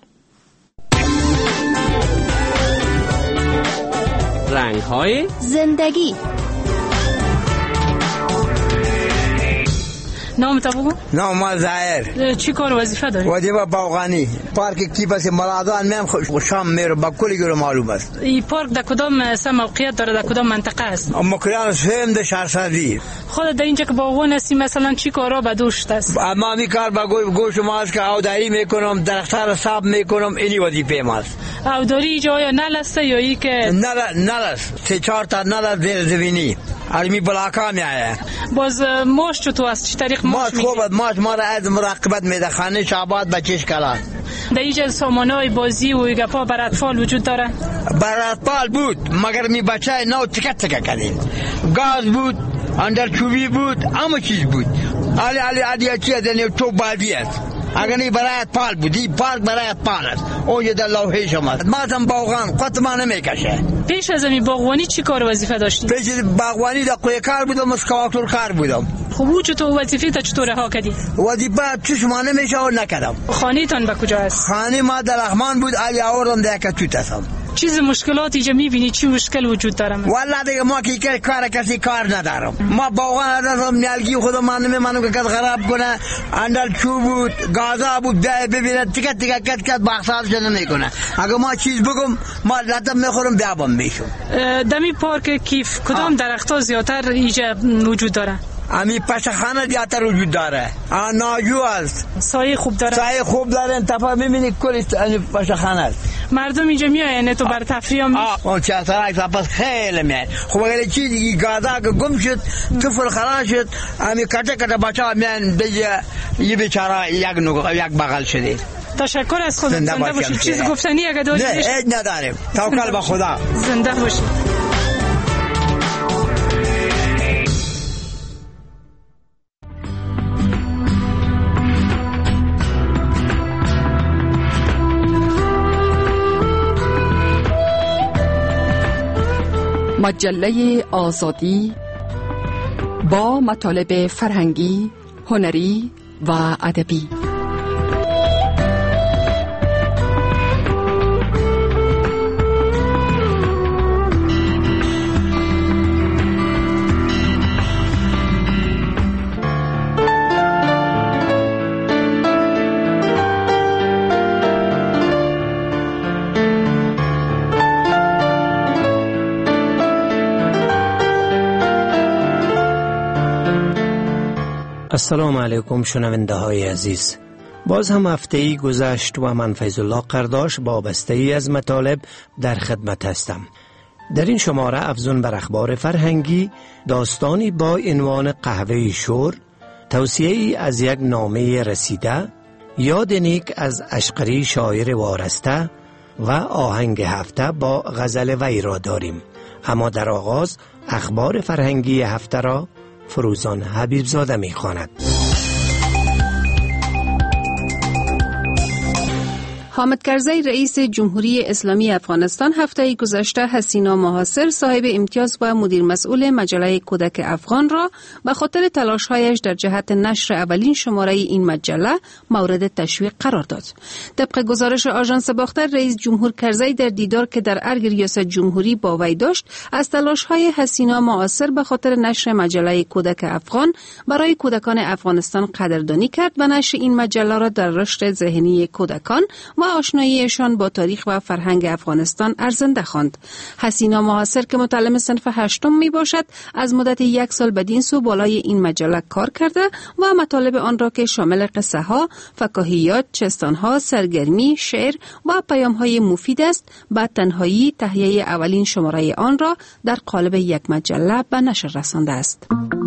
رنگ‌های زندگی. نام تو بگو. نام ما ظاهر. چی کار وظیفه داری؟ وظیفه باغبانی. پارک کی بس مرادان میم خوش شام میرو با کلی گرو معلوم است. این پارک در کدام سه موقعیت داره، در کدام منطقه است؟ مکران سهم ده شهرسازی. خود در اینجا که باغبان هستی مثلا چی کارا به دوشت است؟ اما می کار با گوش و ماست که آوداری میکنم، درختها را صاف میکنم، اینی وظیفه ماست. آوداری جای نل است یا ای که نل نل است، سه چهار تا نل زیر زمینی. علمی بلاکا می آید. باز ماش چطور است؟ چه طریق ماش میگیری؟ ماش خوب ماش ما را از مراقبت میده، خانه شعبات بچش کلا. در اینجا سامانه‌های بازی و گپا برای اطفال وجود داره؟ برای اطفال بود مگر می بچه نو تکه تکه کردیم. گاز بود، اندر چوبی بود، همه چیز بود. علی علی علی چی از این تو بادی است. اگر نی برای اطفال بود، این پارک برای اطفال است. اونجا در لوحه شماست. ما هم باغبان خود ما نمیکشه. پیش از این باغبانی چی کار وظیفه داشتی؟ پیش از باغبانی در قوی کار بودم، اسکاواکتور کار بودم. خب او چطور وظیفه تا چطور رها کردی؟ وظیفه چشم نمیشه و نکردم. خانه تان به کجا است؟ خانه ما در رحمان بود، علی آوردم در یک توت هستم. چیز مشکلاتی اینجا میبینی؟ چی مشکل وجود داره؟ والله دیگه ما که کار کسی کار ندارم. ما باغبان هستم، نیالگی خودم من نمیمانم که کس خراب کنه. اندر چوب بود، گازا بود، ببینه تیکه تیکه کت کت بخصاص نمیکنه. اگه ما چیز بگم ما لطم میخورم بیابم میشم. دمی پارک کیف کدام درخت‌ها زیادتر اینجا وجود داره؟ امی پشخانه زیادتر وجود داره. ناجو است. سایه خوب داره. سایه خوب داره. انتفاع میبینی کلی پشخانه است. مردم اینجا میاین تو بر تفریح هم؟ آه اون چه سرک پس خیلی میاد. خب اگر چیزی گازا که گم شد، طفل خلاص شد، امی کته کته بچه‌ها میان دیگه یه بیچاره یک نوع یک بغل شده. تشکر از خودت. زنده باشی. چیز گفتنی اگه داری؟ نه هیچ نداریم. توکل به خدا. زنده باشی. مجله آزادی با مطالب فرهنگی، هنری و ادبی. السلام علیکم شنونده های عزیز. باز هم هفته ای گذشت و من فیض الله قرداش با بسته ای از مطالب در خدمت هستم. در این شماره افزون بر اخبار فرهنگی، داستانی با عنوان قهوه شور، توصیه ای از یک نامه رسیده، یاد نیک از اشقری شاعر وارسته و آهنگ هفته با غزل وی را داریم. اما در آغاز اخبار فرهنگی هفته را فروزان حبیبزاده می خواند. حامد کرزی رئیس جمهوری اسلامی افغانستان هفته گذشته حسینا محاصر صاحب امتیاز و مدیر مسئول مجله کودک افغان را به خاطر تلاش‌هایش در جهت نشر اولین شماره این مجله مورد تشویق قرار داد. طبق گزارش آژانس باختر، رئیس جمهور کرزی در دیدار که در ارگ ریاست جمهوری با وی داشت، از تلاش‌های حسینا محاصر به خاطر نشر مجله کودک افغان برای کودکان افغانستان قدردانی کرد و نشر این مجله را در رشد ذهنی کودکان و آشناییشان با تاریخ و فرهنگ افغانستان ارزنده خواند. حسینا محاصر که متعلم صنف هشتم می باشد، از مدت یک سال بدین سو بالای این مجله کار کرده و مطالب آن را که شامل قصه ها، فکاهیات، چستان ها، سرگرمی، شعر و پیام های مفید است، بعد تنهایی تهیه اولین شماره آن را در قالب یک مجله به نشر رسانده است.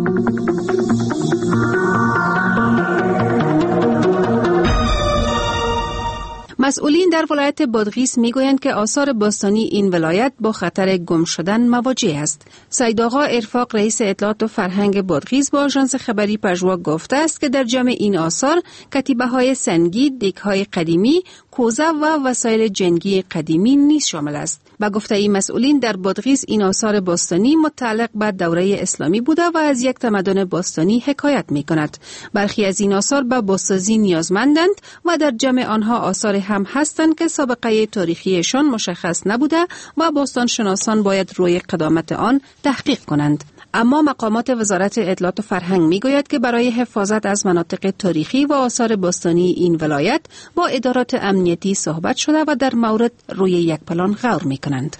مسئولین در ولایت بادغیس میگویند که آثار باستانی این ولایت با خطر گم شدن مواجه است. سید آقا ارفاق رئیس اطلاعات و فرهنگ بادغیس با آژانس خبری پژوا گفته است که در جمع این آثار کتیبه های سنگی، دیگ های قدیمی، کوزه و وسایل جنگی قدیمی نیز شامل است. با گفته این مسئولین در بادغیس این آثار باستانی متعلق به دوره اسلامی بوده و از یک تمدن باستانی حکایت می کند. برخی از این آثار به بازسازی نیازمندند و در جمع آنها آثار هم هستند که سابقه تاریخیشان مشخص نبوده و باستان شناسان باید روی قدامت آن تحقیق کنند. اما مقامات وزارت اطلاعات و فرهنگ میگوید که برای حفاظت از مناطق تاریخی و آثار باستانی این ولایت با ادارات امنیتی صحبت شده و در مورد روی یک پلان غور میکنند.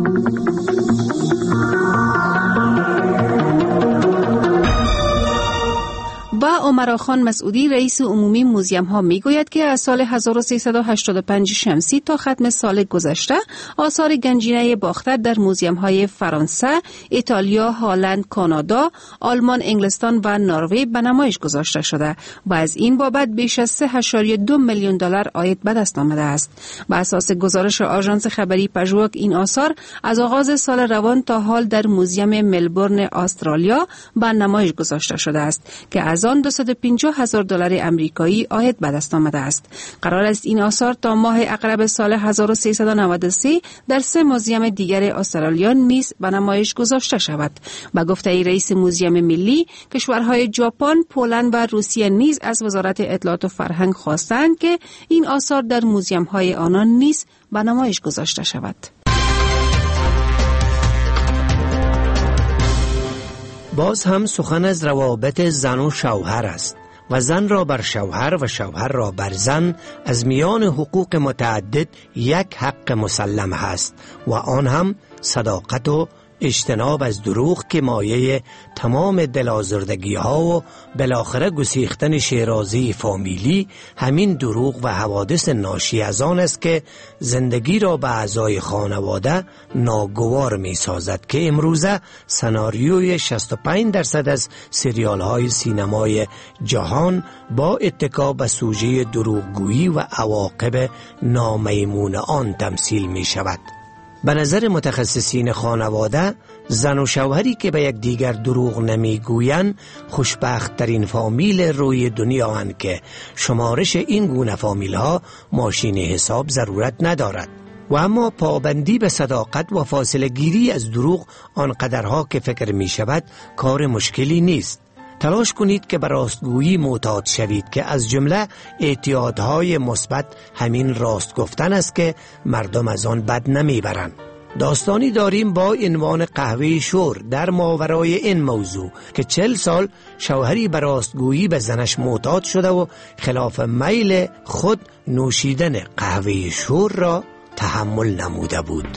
و عمرا خان مسعودی رئیس عمومی موزیم ها می گوید که از سال هزار و سیصد و هشتاد و پنج شمسی تا ختم سال گذشته آثار گنجینه باختر در موزیم های فرانسه، ایتالیا، هلند، کانادا، آلمان، انگلستان و نروژ به نمایش گذاشته شده و از این بابت بیش از سه ممیز دو میلیون دلار عاید به دست آمده است. بر اساس گزارش آژانس خبری پژواک این آثار از آغاز سال روان تا حال در موزیم ملبورن استرالیا به نمایش گذاشته شده است که از آن دویست و پنجاه هزار دلار امریکایی عاید به دست آمده است. قرار است این آثار تا ماه اقرب سال هزار و سیصد و نود و سه در سه موزیم دیگر استرالیا نیز به نمایش گذاشته شود. با گفته رئیس موزیم ملی، کشورهای ژاپن، پولند و روسیه نیز از وزارت اطلاعات و فرهنگ خواستند که این آثار در موزیم‌های آنان نیز به نمایش گذاشته شود. باز هم سخن از روابط زن و شوهر است و زن را بر شوهر و شوهر را بر زن از میان حقوق متعدد یک حق مسلم است و آن هم صداقت و اجتناب از دروغ که مایه تمام دلازردگی ها و بالاخره گسیختن شیرازی فامیلی همین دروغ و حوادث ناشی از آن است که زندگی را به اعضای خانواده ناگوار می سازد که امروزه سناریوی شصت و پنج درصد از سریال های سینمای جهان با اتکا به سوژه دروغگویی و عواقب نامیمون آن تمثیل می شود. به نظر متخصصین خانواده، زن و شوهری که به یک دیگر دروغ نمیگویند خوشبخت ترین فامیل روی دنیا هستند که شمارش این گونه فامیل ها ماشین حساب ضرورت ندارد. و اما پابندی به صداقت و فاصله گیری از دروغ آنقدرها که فکر می شود کار مشکلی نیست. تلاش کنید که به راستگویی معتاد شوید که از جمله اعتیادهای مثبت همین راست گفتن است که مردم از آن بد نمیبرند. داستانی داریم با عنوان قهوه شور در ماورای این موضوع که چل سال شوهری به راستگویی به زنش معتاد شده و خلاف میل خود نوشیدن قهوه شور را تحمل نموده بود.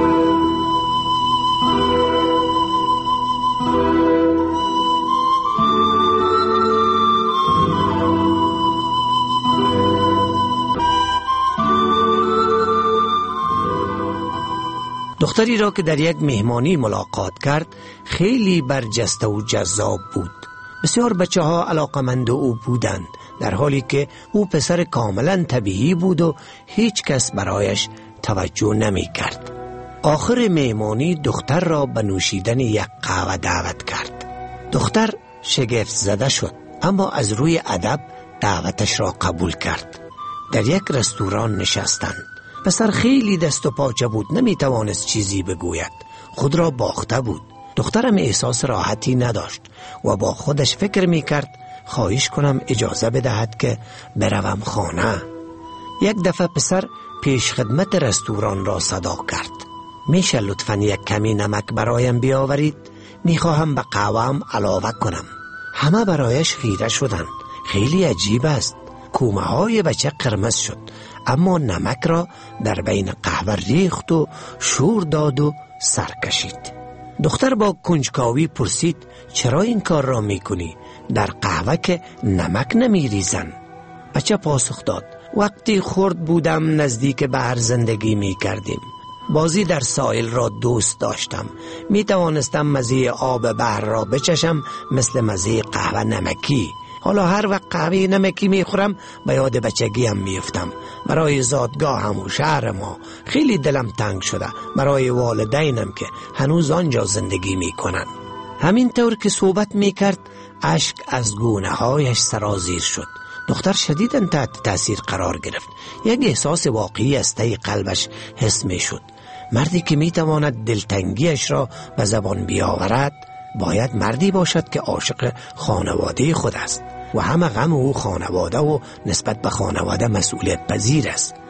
دختری را که در یک مهمانی ملاقات کرد خیلی برجسته و جذاب بود. بسیار بچه ها علاقمند او بودند، در حالی که او پسر کاملا طبیعی بود و هیچ کس برایش توجه نمی کرد. آخر مهمانی دختر را به نوشیدن یک قهوه دعوت کرد. دختر شگفت زده شد، اما از روی ادب دعوتش را قبول کرد. در یک رستوران نشستند. پسر خیلی دست و پاچه بود، نمی توانست چیزی بگوید، خود را باخته بود. دخترم احساس راحتی نداشت و با خودش فکر می کرد خواهش کنم اجازه بدهد که بروم خانه. یک دفعه پسر پیش خدمت رستوران را صدا کرد. میشه لطفاً یک کمی نمک برایم بیاورید؟ میخواهم به قهوه‌ام علاوه کنم. همه برایش خیره شدند. خیلی عجیب است. کومه های بچه قرمز شد، اما نمک را در بین قهوه ریخت و شور داد و سر کشید. دختر با کنجکاوی پرسید چرا این کار را میکنی؟ در قهوه که نمک نمیریزن. بچه پاسخ داد وقتی خرد بودم نزدیک بحر زندگی میکردیم. بازی در ساحل را دوست داشتم. می توانستم مزه آب بحر را بچشم مثل مزه قهوه نمکی. حالا هر وقت قهوه نمکی میخورم به یاد بچگیم میفتم. برای زادگاهم و شهر ما خیلی دلم تنگ شده، برای والدینم که هنوز آنجا زندگی میکنن. همین طور که صحبت میکرد اشک از گونه هایش سرازیر شد. دختر شدیداً تحت تاثیر قرار گرفت. یک احساس واقعی از ته قلبش حس میشد. مردی که میتواند دلتنگیش را به زبان بیاورد باید مردی باشد که عاشق خانواده خود است و همه غم او خانواده و نسبت به خانواده مسئولیت پذیر است.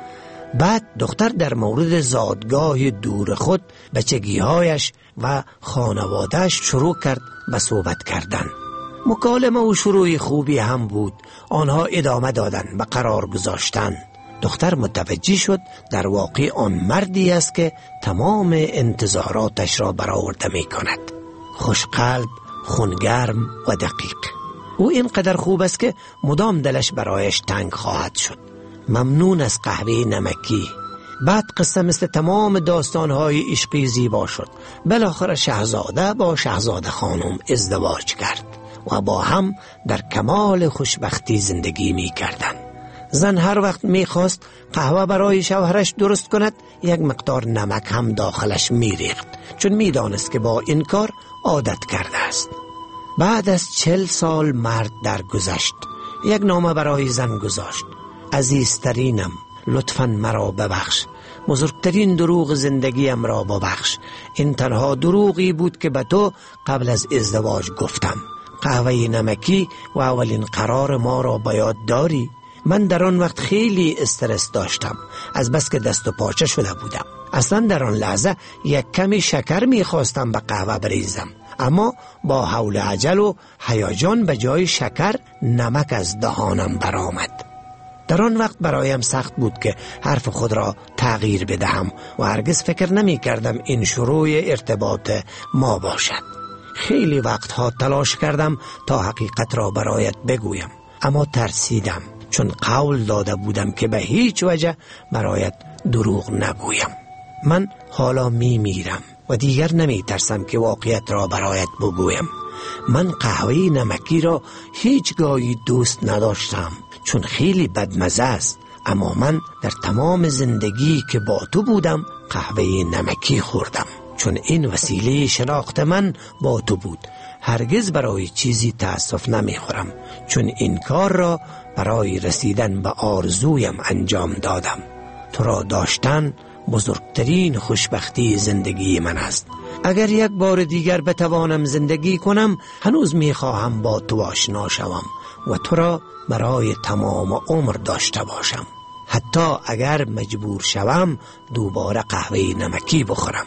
بعد دختر در مورد زادگاه دور خود، بچگیهایش و خانوادهش شروع کرد به صحبت کردن. مکالمه و شروع خوبی هم بود. آنها ادامه دادن و قرار گذاشتن. دختر متوجه شد در واقع آن مردی است که تمام انتظاراتش را برآورده می کند. خوشقلب، خونگرم و دقیق. او اینقدر خوب است که مدام دلش برایش تنگ خواهد شد. ممنون از قهوه نمکی. بعد قصه مثل تمام داستانهای عشقی زیبا شد. بالاخره شاهزاده با شاهزاده خانم ازدواج کرد و با هم در کمال خوشبختی زندگی می کردند. زن هر وقت می خواست قهوه برای شوهرش درست کند، یک مقدار نمک هم داخلش می ریخت، چون می دانست که با این کار عادت کرده است. بعد از چل سال مرد درگذشت. یک نامه برای زن گذاشت. عزیزترینم، لطفاً مرا ببخش. بزرگترین دروغ زندگیم را ببخش. این تنها دروغی بود که به تو قبل از ازدواج گفتم. قهوه نمکی و اولین قرار ما را به یاد داری؟ من در آن وقت خیلی استرس داشتم، از بس که دست و پاچه شده بودم. اصلا در آن لحظه یک کمی شکر می خواستم به قهوه بریزم، اما با حول عجل و هیجان به جای شکر نمک از دهانم برآمد. در آن وقت برایم سخت بود که حرف خود را تغییر بدهم و هرگز فکر نمی کردم این شروع ارتباط ما باشد. خیلی وقتها تلاش کردم تا حقیقت را برایت بگویم، اما ترسیدم، چون قول داده بودم که به هیچ وجه برایت دروغ نگویم. من حالا می میرم و دیگر نمی ترسم که واقعیت را برایت بگویم. من قهوه نمکی را هیچگاهی دوست نداشتم، چون خیلی بدمزه است، اما من در تمام زندگی که با تو بودم قهوه نمکی خوردم، چون این وسیله شناخت من با تو بود. هرگز برای چیزی تأسف نمی خورم، چون این کار را برای رسیدن به آرزویم انجام دادم. تو را داشتن بزرگترین خوشبختی زندگی من است. اگر یک بار دیگر بتوانم زندگی کنم، هنوز می خواهم با تو آشنا شوم و تو را برای تمام عمر داشته باشم، حتی اگر مجبور شوم دوباره قهوه نمکی بخورم.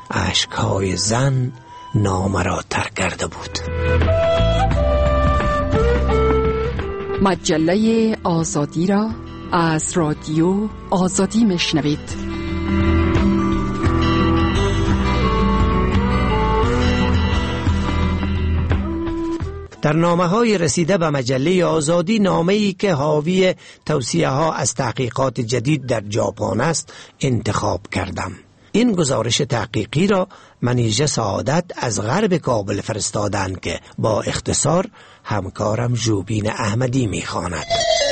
اشکهای زن نامه را ترک کرده بود. مجله آزادی را از رادیو آزادی میشنوید. در نامه های رسیده به مجله آزادی، نامه ای که حاوی توصیه ها از تحقیقات جدید در ژاپن است انتخاب کردم. این گزارش تحقیقی را منیژه سعادت از غرب کابل فرستادند که با اختصار همکارم ژوبین احمدی میخواند.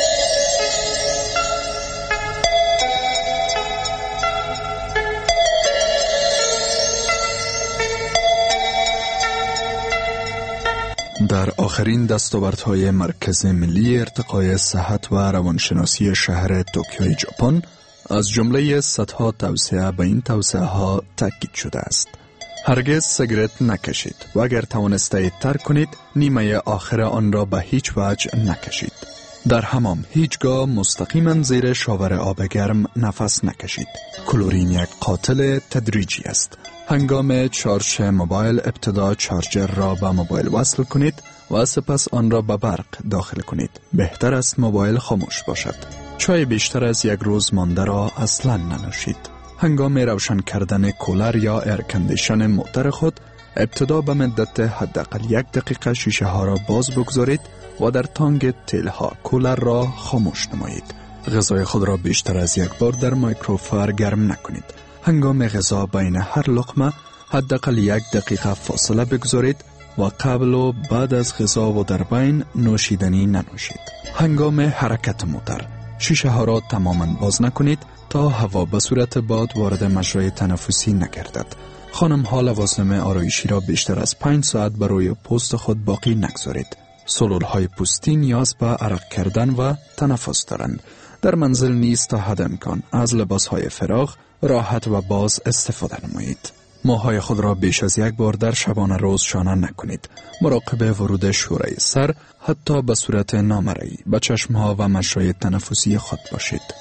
در آخرین دستاوردهای مرکز ملی ارتقای صحت و روانشناسی شهر توکیوی ژاپن از جمله صدها توصیه به این توصیه ها تاکید شده است. هرگز سیگارت نکشید و اگر توانسته ترک کنید، نیمه آخر آن را به هیچ وجه نکشید. در حمام هیچگاه مستقیما زیر شاور آب گرم نفس نکشید. کلورین یک قاتل تدریجی است. هنگام چارج موبایل ابتدا چارجر را به موبایل وصل کنید و سپس آن را به برق داخل کنید. بهتر است موبایل خاموش باشد. چای بیشتر از یک روز مانده را اصلا ننوشید. هنگام روشن کردن کولر یا ایر کندیشن موتور خود ابتدا به مدت حداقل یک دقیقه شیشه ها را باز بگذارید و در تانگ تیل ها کولر را خاموش نمایید. غذای خود را بیشتر از یک بار در مایکروفر گرم نکنید. هنگام غذا بین هر لقمه حداقل یک دقیقه فاصله بگذارید و قبل و بعد از غذا و در بین نوشیدنی ننوشید. هنگام حرکت موتور شیشه ها را تماما باز نکنید تا هوا به صورت باد وارد مجرای تنفسی نگردد. خانم ها لوازم آرایشی را بیشتر از پنج ساعت بر روی پوست خود باقی نگذارید. سلول های پوستی نیاز به عرق کردن و تنفس دارند. در منزل نیز تا حد امکان از لباس های فراغ، راحت و باز استفاده نمایید. موهای خود را بیش از یک بار در شبانه روز شانه نکنید. مراقب ورود شوره سر حتی به صورت نامرئی به چشمها و مجرای تنفسی خود باشید.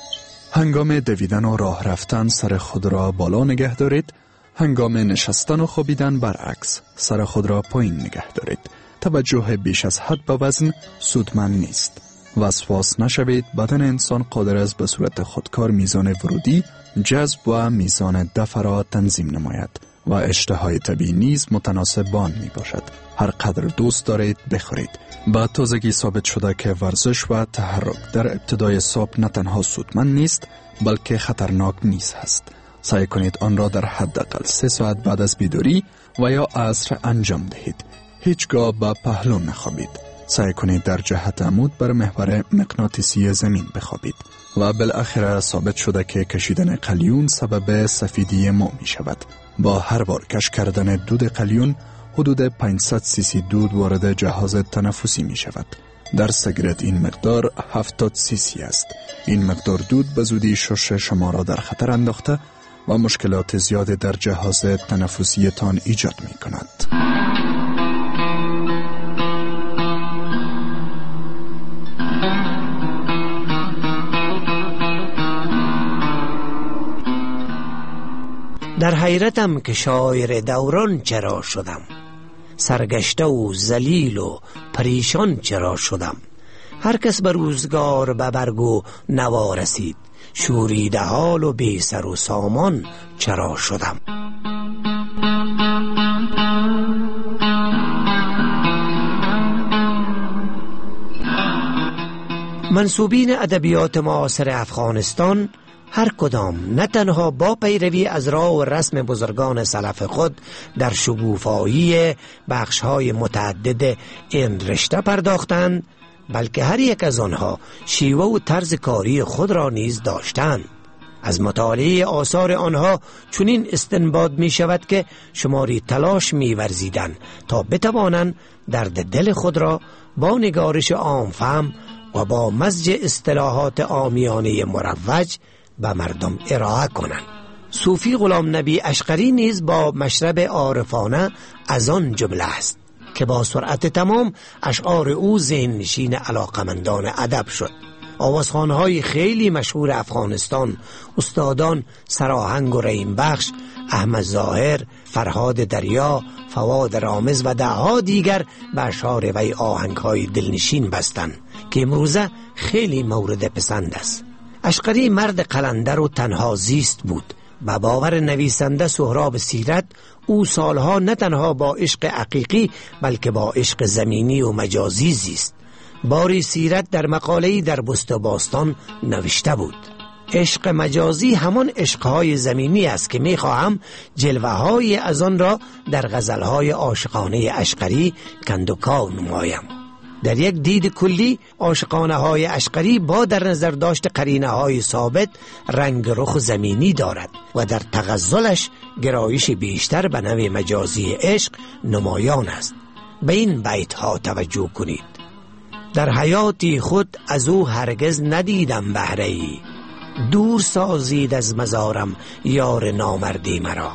هنگام دویدن و راه رفتن سر خود را بالا نگه دارید. هنگام نشستن و خوابیدن برعکس سر خود را پایین نگه دارید. توجه بیش از حد به وزن سودمند نیست. وسواس نشوید. بدن انسان قادر است به صورت خودکار میزان ورودی، جذب و میزان دفع را تنظیم نماید و اشتهای طبیعی نیز متناسب با آن می باشد. هر قدر دوست دارید بخورید. با تازگی ثابت شده که ورزش و تحرک در ابتدای صبح نه تنها سودمند نیست بلکه خطرناک نیز هست. سعی کنید آن را در حداقل سه ساعت بعد از بیداری و یا عصر انجام دهید. هیچگاه با پهلو نخوابید. سعی کنید در جهت عمود بر محور مغناطیسی زمین بخوابید. و بالاخره ثابت شده که کشیدن قلیون سبب سفیدی مو می شود. با هر بار کش کردن دود قلیون حدود پانصد سی سی دود وارد جهاز تنفسی می شود. در سیگارت این مقدار هفتاد سی سی است. این مقدار دود به زودی شش شما را در خطر انداخته و مشکلات زیاد در جهاز تنفسی تان ایجاد می کند. در حیرتم که شاعر دوران چرا شدم، سرگشته و ذلیل و پریشان چرا شدم. هر کس به روزگار به برگ و نوا رسید، شوریده حال و بی سر و سامان چرا شدم. منسوبین ادبیات معاصر افغانستان هر کدام نه تنها با پیروی از راه و رسم بزرگان سلف خود در شگوفایی بخش‌های متعدد این رشته پرداختند، بلکه هر یک از آنها شیوه و طرز کاری خود را نیز داشتند. از مطالعه آثار آنها چنین استنباط می شود که شماری تلاش می ورزیدند تا بتوانند درد دل خود را با نگارش عام‌فهم و با مزج اصطلاحات عامیانه مروج به مردم ارائه کنند. صوفی غلام نبی اشقری نیز با مشرب عارفانه از آن جمله است که با سرعت تمام اشعار او ذهن نشین علاقمندان ادب شد. آوازخوان‌های خیلی مشهور افغانستان، استادان سراهنگ و رحیم بخش، احمد ظاهر، فرهاد دریا، فواد رامز و دهها دیگر به اشعار وی آهنگ‌های دلنشین بستند که امروزه خیلی مورد پسند است. اشقری مرد قلندر و تنها زیست بود. به باور نویسنده سهراب سیرت، او سالها نه تنها با عشق حقیقی بلکه با عشق زمینی و مجازی زیست. باری سیرت در مقاله‌ای در بست و باستان نوشته بود: عشق مجازی همان عشقهای زمینی است که می‌خواهم جلوه‌های از آن را در غزل‌های عاشقانه اشقری کندوکاو نمایم. در یک دید کلی عاشقانه های اشقری با در نظر داشت قرینه های ثابت رنگ رخ زمینی دارد و در تغزلش گرایش بیشتر به نوع مجازی عشق نمایان است. به این بیت ها توجه کنید: در حیاتی خود از او هرگز ندیدم بهره‌ای، دور سازید از مزارم یار نامردی مرا.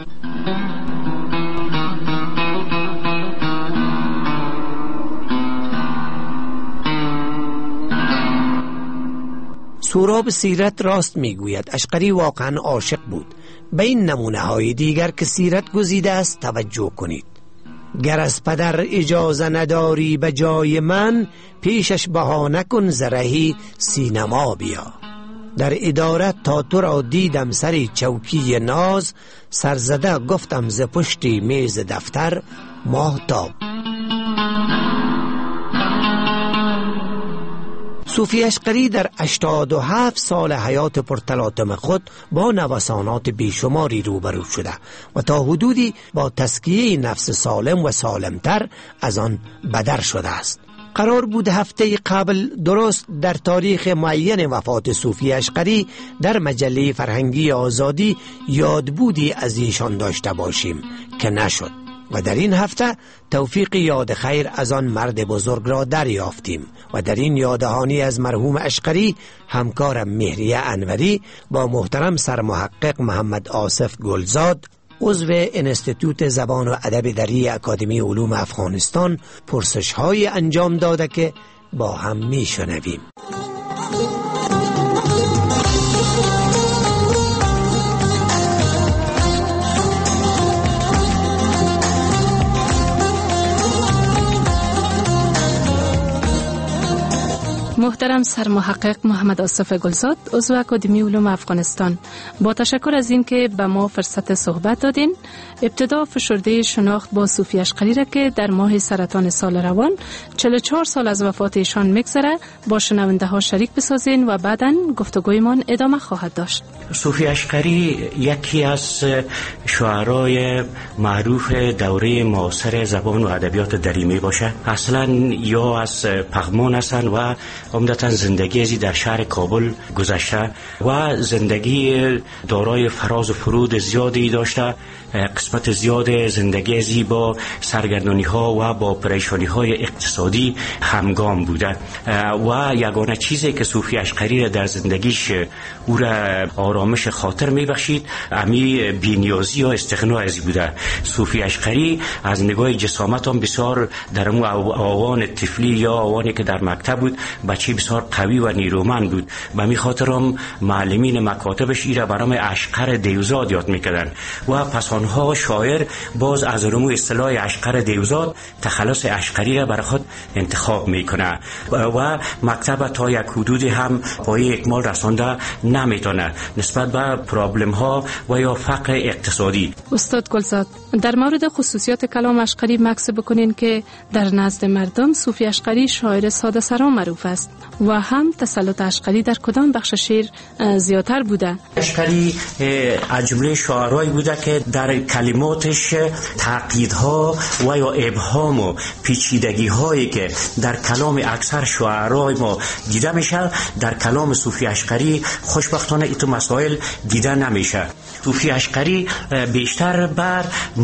سهراب سیرت راست میگوید، اشقری واقعا عاشق بود. به این نمونه های دیگر که سیرت گزیده است توجه کنید: گر از پدر اجازه نداری به جای من، پیشش بهانه کن زرهی سینما بیا. در ادارت تا تو را دیدم سری چوکی ناز، سرزده گفتم ز پشتی میز دفتر ماهتاب. صوفی اشقری در هشتاد و هفت سال حیات پرتلاطم خود با نوسانات بیشماری روبرو شده و تا حدودی با تزکیه نفس سالم و سالمتر از آن بدر شده است. قرار بود هفته قبل درست در تاریخ معین وفات صوفی اشقری در مجله فرهنگی آزادی یادبودی از ایشان داشته باشیم که نشد و در این هفته توفیق یاد خیر از آن مرد بزرگ را دریافتیم و در این یادهانی از مرحوم اشقری همکارم مهریه انوری با محترم سرمحقق محمد آصف گلزاد عضو انستیتوت زبان و ادب دری اکادمی علوم افغانستان پرسش های انجام داده که با هم می شنویم. محترم سرمحقق محمد آصف گلزاد، عضو اکادمی علوم افغانستان، با تشکر از اینکه به ما فرصت صحبت دادین. ابتدا فشرده شناخت با صوفی اشقری را که در ماه سرطان سال روان چهل و چهار سال از وفات ایشان میگذره با شنونده ها شریک بسازین و بعداً گفتگویمان ادامه خواهد داشت. صوفی اشقری یکی از شاعرای معروف دوره معاصر زبان و ادبیات دری می باشه. اصلا یا از پغمان هستند و عمدتا زندگی ازی در شهر کابل گذشته و زندگی دارای فراز و فرود زیادی داشته. قسمت زیاد زندگی ازی با سرگردانی ها و با پریشانی های اقتصادی همگام بوده و یگانه چیزی که صوفی اشقری در زندگیش او را آرامش خاطر می بخشید امی بی‌نیازی یا استغنا ازی بوده. صوفی اشقری از نگاه جسامت هم بسیار در اون آوان طفلی یا آوانی که در مکتب بود بچه بسیار قوی و نیرومند بود. به می خاطر هم معلمین مکاتبش ایره برام اشقر دیوزاد یاد میکردن و پس آنها شاعر باز از رمو اصطلاح اشقر دیوزاد تخلص اشقری را برای خود انتخاب میکنه و مکتب تا یک حدودی هم پای اکمال رسانده نمیتونه نسبت به پرابلم ها و یا فقر اقتصادی. استاد گلزاد، در مورد خصوصیات کلام اشقری مکس بکنین که در نزد مردم صوفی اشقری شاعر ساده سرا معروف است و هم تسلط اشقری در کدام بخش شعر زیادتر بوده؟ اشقری از جمله شاعرایی بوده که در کلماتش تعقیدها و یا ابهام و پیچیدگی هایی که در کلام اکثر شاعرای ما دیده میشه در کلام صوفی اشقری خوشبختانه ایتو مسائل دیده نمیشه. صوفی اشقری بیشتر بر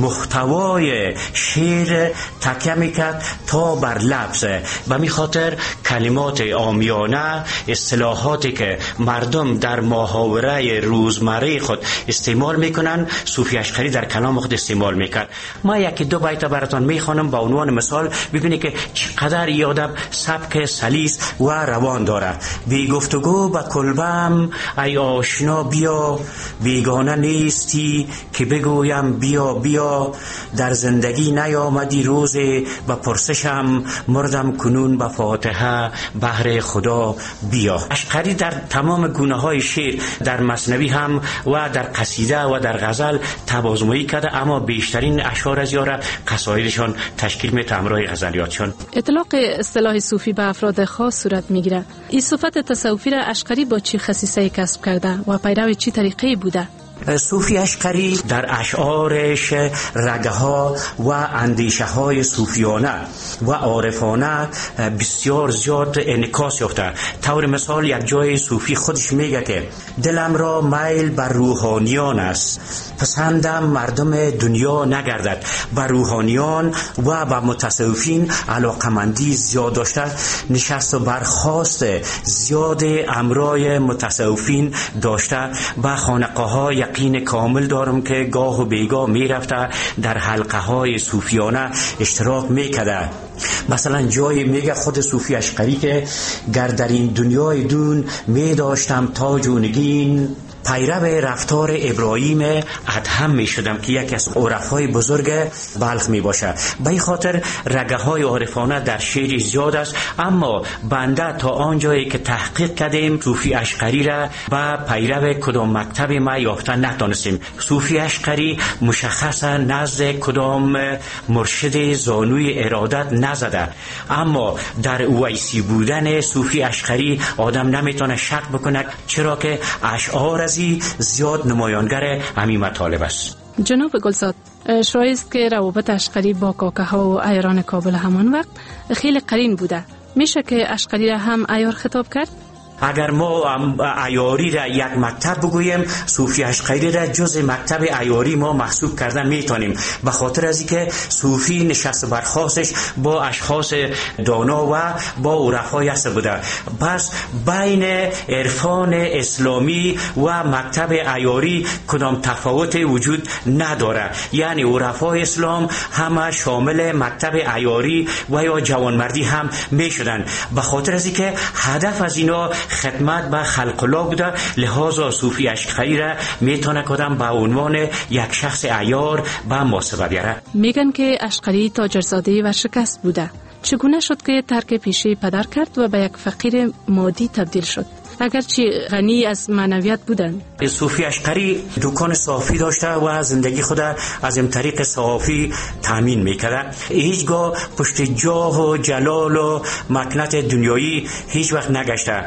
محتوای شعر تکیه میکرد تا بر لفظ. به می خاطر کلمات عامیانه، اصطلاحاتی که مردم در محاوره روزمره خود استعمال میکنن صوفی اشقری در کلام خود استعمال میکرد. ما یکی دو بیت براتون میخوانم با عنوان مثال ببینید که چقدر یادم سبک سلیس و روان داره. بی گفتگو با کلبم ای آشنا بیا، بیگانه نیستی که بگویم بیا بیا، در زندگی نیامدی روزی و پرسشم مردم کنون با فاتحه بهر خدا بیا. اشقری در تمام گونه های شعر در مثنوی هم و در قصیده و در غزل تبازمایی کرده اما بیشترین اشعار از یاره قصایدشان تشکیل میده همراه غزلیاتشان. اطلاق اصطلاح صوفی به افراد خاص صورت میگیره. این صفت تصوفی را اشقری با چی خصیصه کسب کرده و پیرو چی طریقه بوده؟ صوفی اشقری در اشعارش رگه ها و اندیشه های صوفیانه و عارفانه بسیار زیاد انعکاس یافته. طور مثال یک جای صوفی خودش میگه که دلم را میل بر روحانیان است، پسندم مردم دنیا نگردد. بر روحانیان و بر متصوفین علاقمندی زیاد داشته. نشست و برخاست زیاد امرای متصوفین داشته. با خانقاه های یقین کامل دارم که گاه و بیگاه می رفته در حلقه های صوفیانه اشتراک می کده. مثلا جای میگه خود صوفی اشقری که گر در این دنیای دون می داشتم تاج و نگین، پیرو رفتار ابراهیم ادهم می شدم که یکی از عرفای بزرگ بلخ می باشه. به این خاطر رگه های عارفانه در شعر زیاد است اما بنده تا آنجایی که تحقیق کردیم صوفی اشقری را با پیرو کدام مکتب ما یافته نتانستیم. صوفی اشقری مشخصا نزد کدام مرشد زانوی ارادت نزده اما در اویسی بودن صوفی اشقری آدم نمیتونه شک بکنه چرا که اشعار زیاد نمایانگر همین مطالب است. جناب گلزاد، شایع است که روابط اشقری با کاکه ها و عیاران کابل همان وقت خیلی قرین بوده. میشه که اشقری را هم عیار خطاب کرد؟ اگر ما عیاری را یک مکتب بگوییم صوفی اشقری را جز مکتب عیاری ما محسوب کردن میتونیم به خاطر از اینکه صوفی نشست برخاستش با اشخاص دانا و با عرفای است بوده. پس بین عرفان اسلامی و مکتب عیاری کدام تفاوت وجود نداره. یعنی عرفای اسلام همه شامل مکتب عیاری و یا جوانمردی هم میشدن. به خاطر از اینکه هدف از اینا خدمت به خلق الله بوده لحاظا صوفی اشقری را میتونه کدام به عنوان یک شخص عیار به محاسبه بیاره. میگن که اشقری تاجرزاده و شکست بوده. چگونه شد که ترک پیشه پدر کرد و به یک فقیر مادی تبدیل شد؟ اگرچه غنی از معنویت بودند. صوفی اشقری دکان صافی داشته و زندگی خود از این طریق صافی تامین میکرد. هیچگاه پشت جاه و جلال و مکنت دنیایی هیچ وقت نگشته.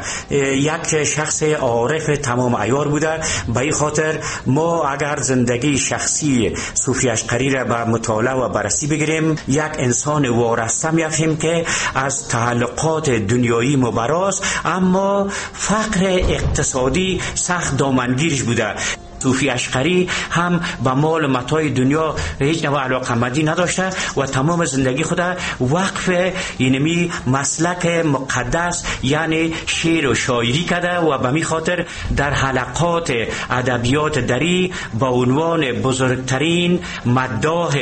یک شخص عارف تمام عیار بوده. به این خاطر ما اگر زندگی شخصی صوفی اشقری را به مطالعه و بررسی بگیریم، یک انسان وارسته می‌فهمیم که از تعلقات دنیایی مبراز، اما فقر اقتصادی سخت دامنگیرش بوده. صوفی اشقری هم به مال متاع دنیا هیچ نوع علاقه‌مندی نداشته و تمام زندگی خود وقف اینمی مسلک مقدس یعنی شعر و شاعری کرده و به می خاطر در حلقات ادبیات دری با عنوان بزرگترین مداح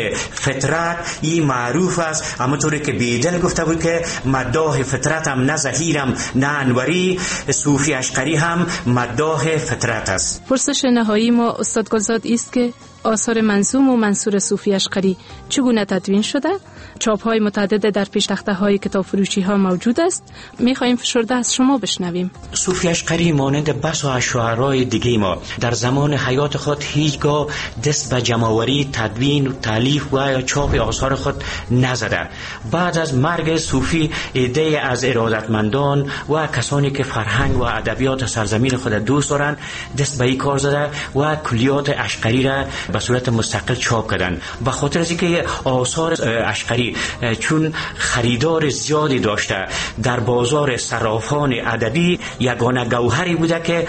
فطرت این معروف است. همونطوری که بیدل گفته بود که مداح فطرتم نه زهیرم نه انوری، صوفی اشقری هم مداح فطرت است. پرسش نهایی ما استاد گلزاد است که آثار منظوم و منثور صوفی اشقری چگونه تدوین شده؟ چاپ‌های متعدد در پیشتخته‌های کتاب فروشی ها موجود است. می‌خواهیم فشرده از شما بشنویم. صوفی اشقری مانند بسا شاعرای دیگه ما در زمان حیات خود هیچگاه دست به جمع‌آوری، تدوین و تالیف و چاپ آثار خود نزده. بعد از مرگ صوفی ایده از ارادتمندان و کسانی که فرهنگ و ادبیات سرزمین خود دوست دارند دست به این کار زده و کلیات اشقری را به صورت مستقل چاپ کردن. به خاطر از اینکه آثار اشقری چون خریدار زیادی داشته در بازار صرافان ادبی یگانه گوهری بوده که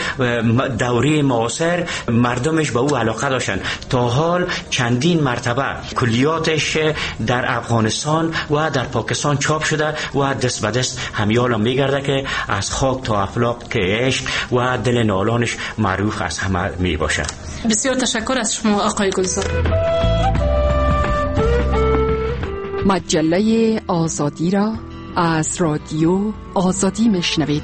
دوره معاصر مردمش به او علاقه داشتن. تا حال چندین مرتبه کلیاتش در افغانستان و در پاکستان چاپ شده و دست به دست همیالا میگرده که از خاک تا افلاک که عشق و دل نالانش معروف از همه می باشه. بسیار تشکر از شما آقای گلزار. مجله آزادی را از رادیو آزادی میشنوید.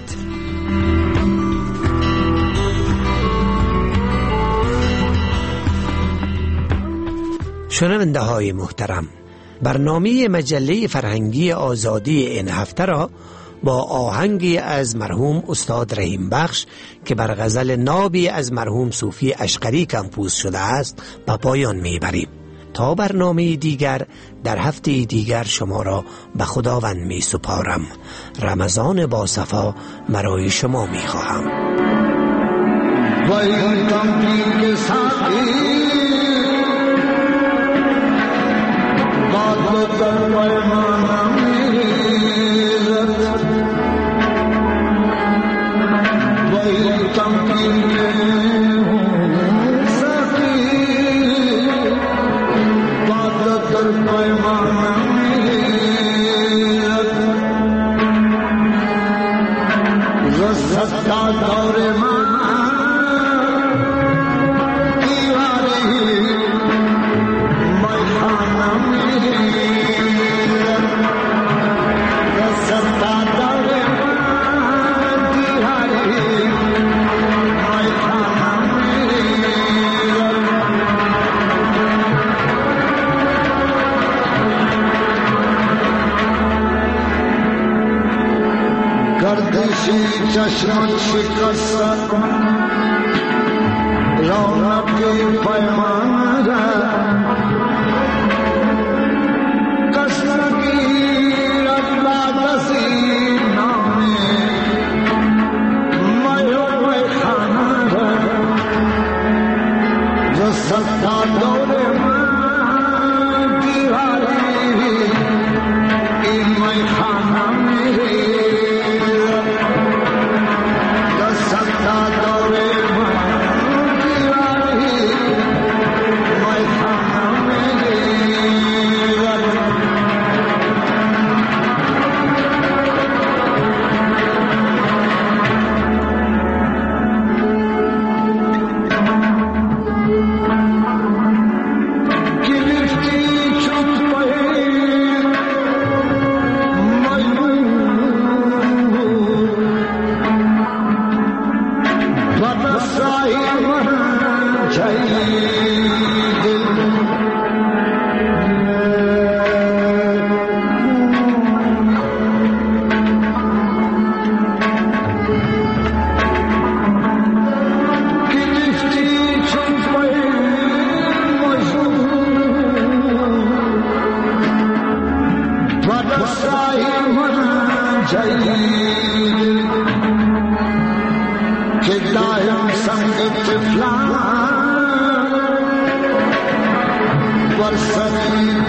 شنونده های محترم، برنامه مجله فرهنگی آزادی این هفته را با آهنگی از مرحوم استاد رحیم بخش که بر غزل نابی از مرحوم صوفی اشقری کمپوز شده است به پایان میبریم. تا برنامه دیگر در هفته دیگر شما را به خداوند می سپارم. رمضان با صفا برای شما می خواهم. چشم شکست رونق پیمان کس نگیرد بعد از این نامه میو میخانه ز ستا دور من دیواری این میخانه میری طفلان والسفينة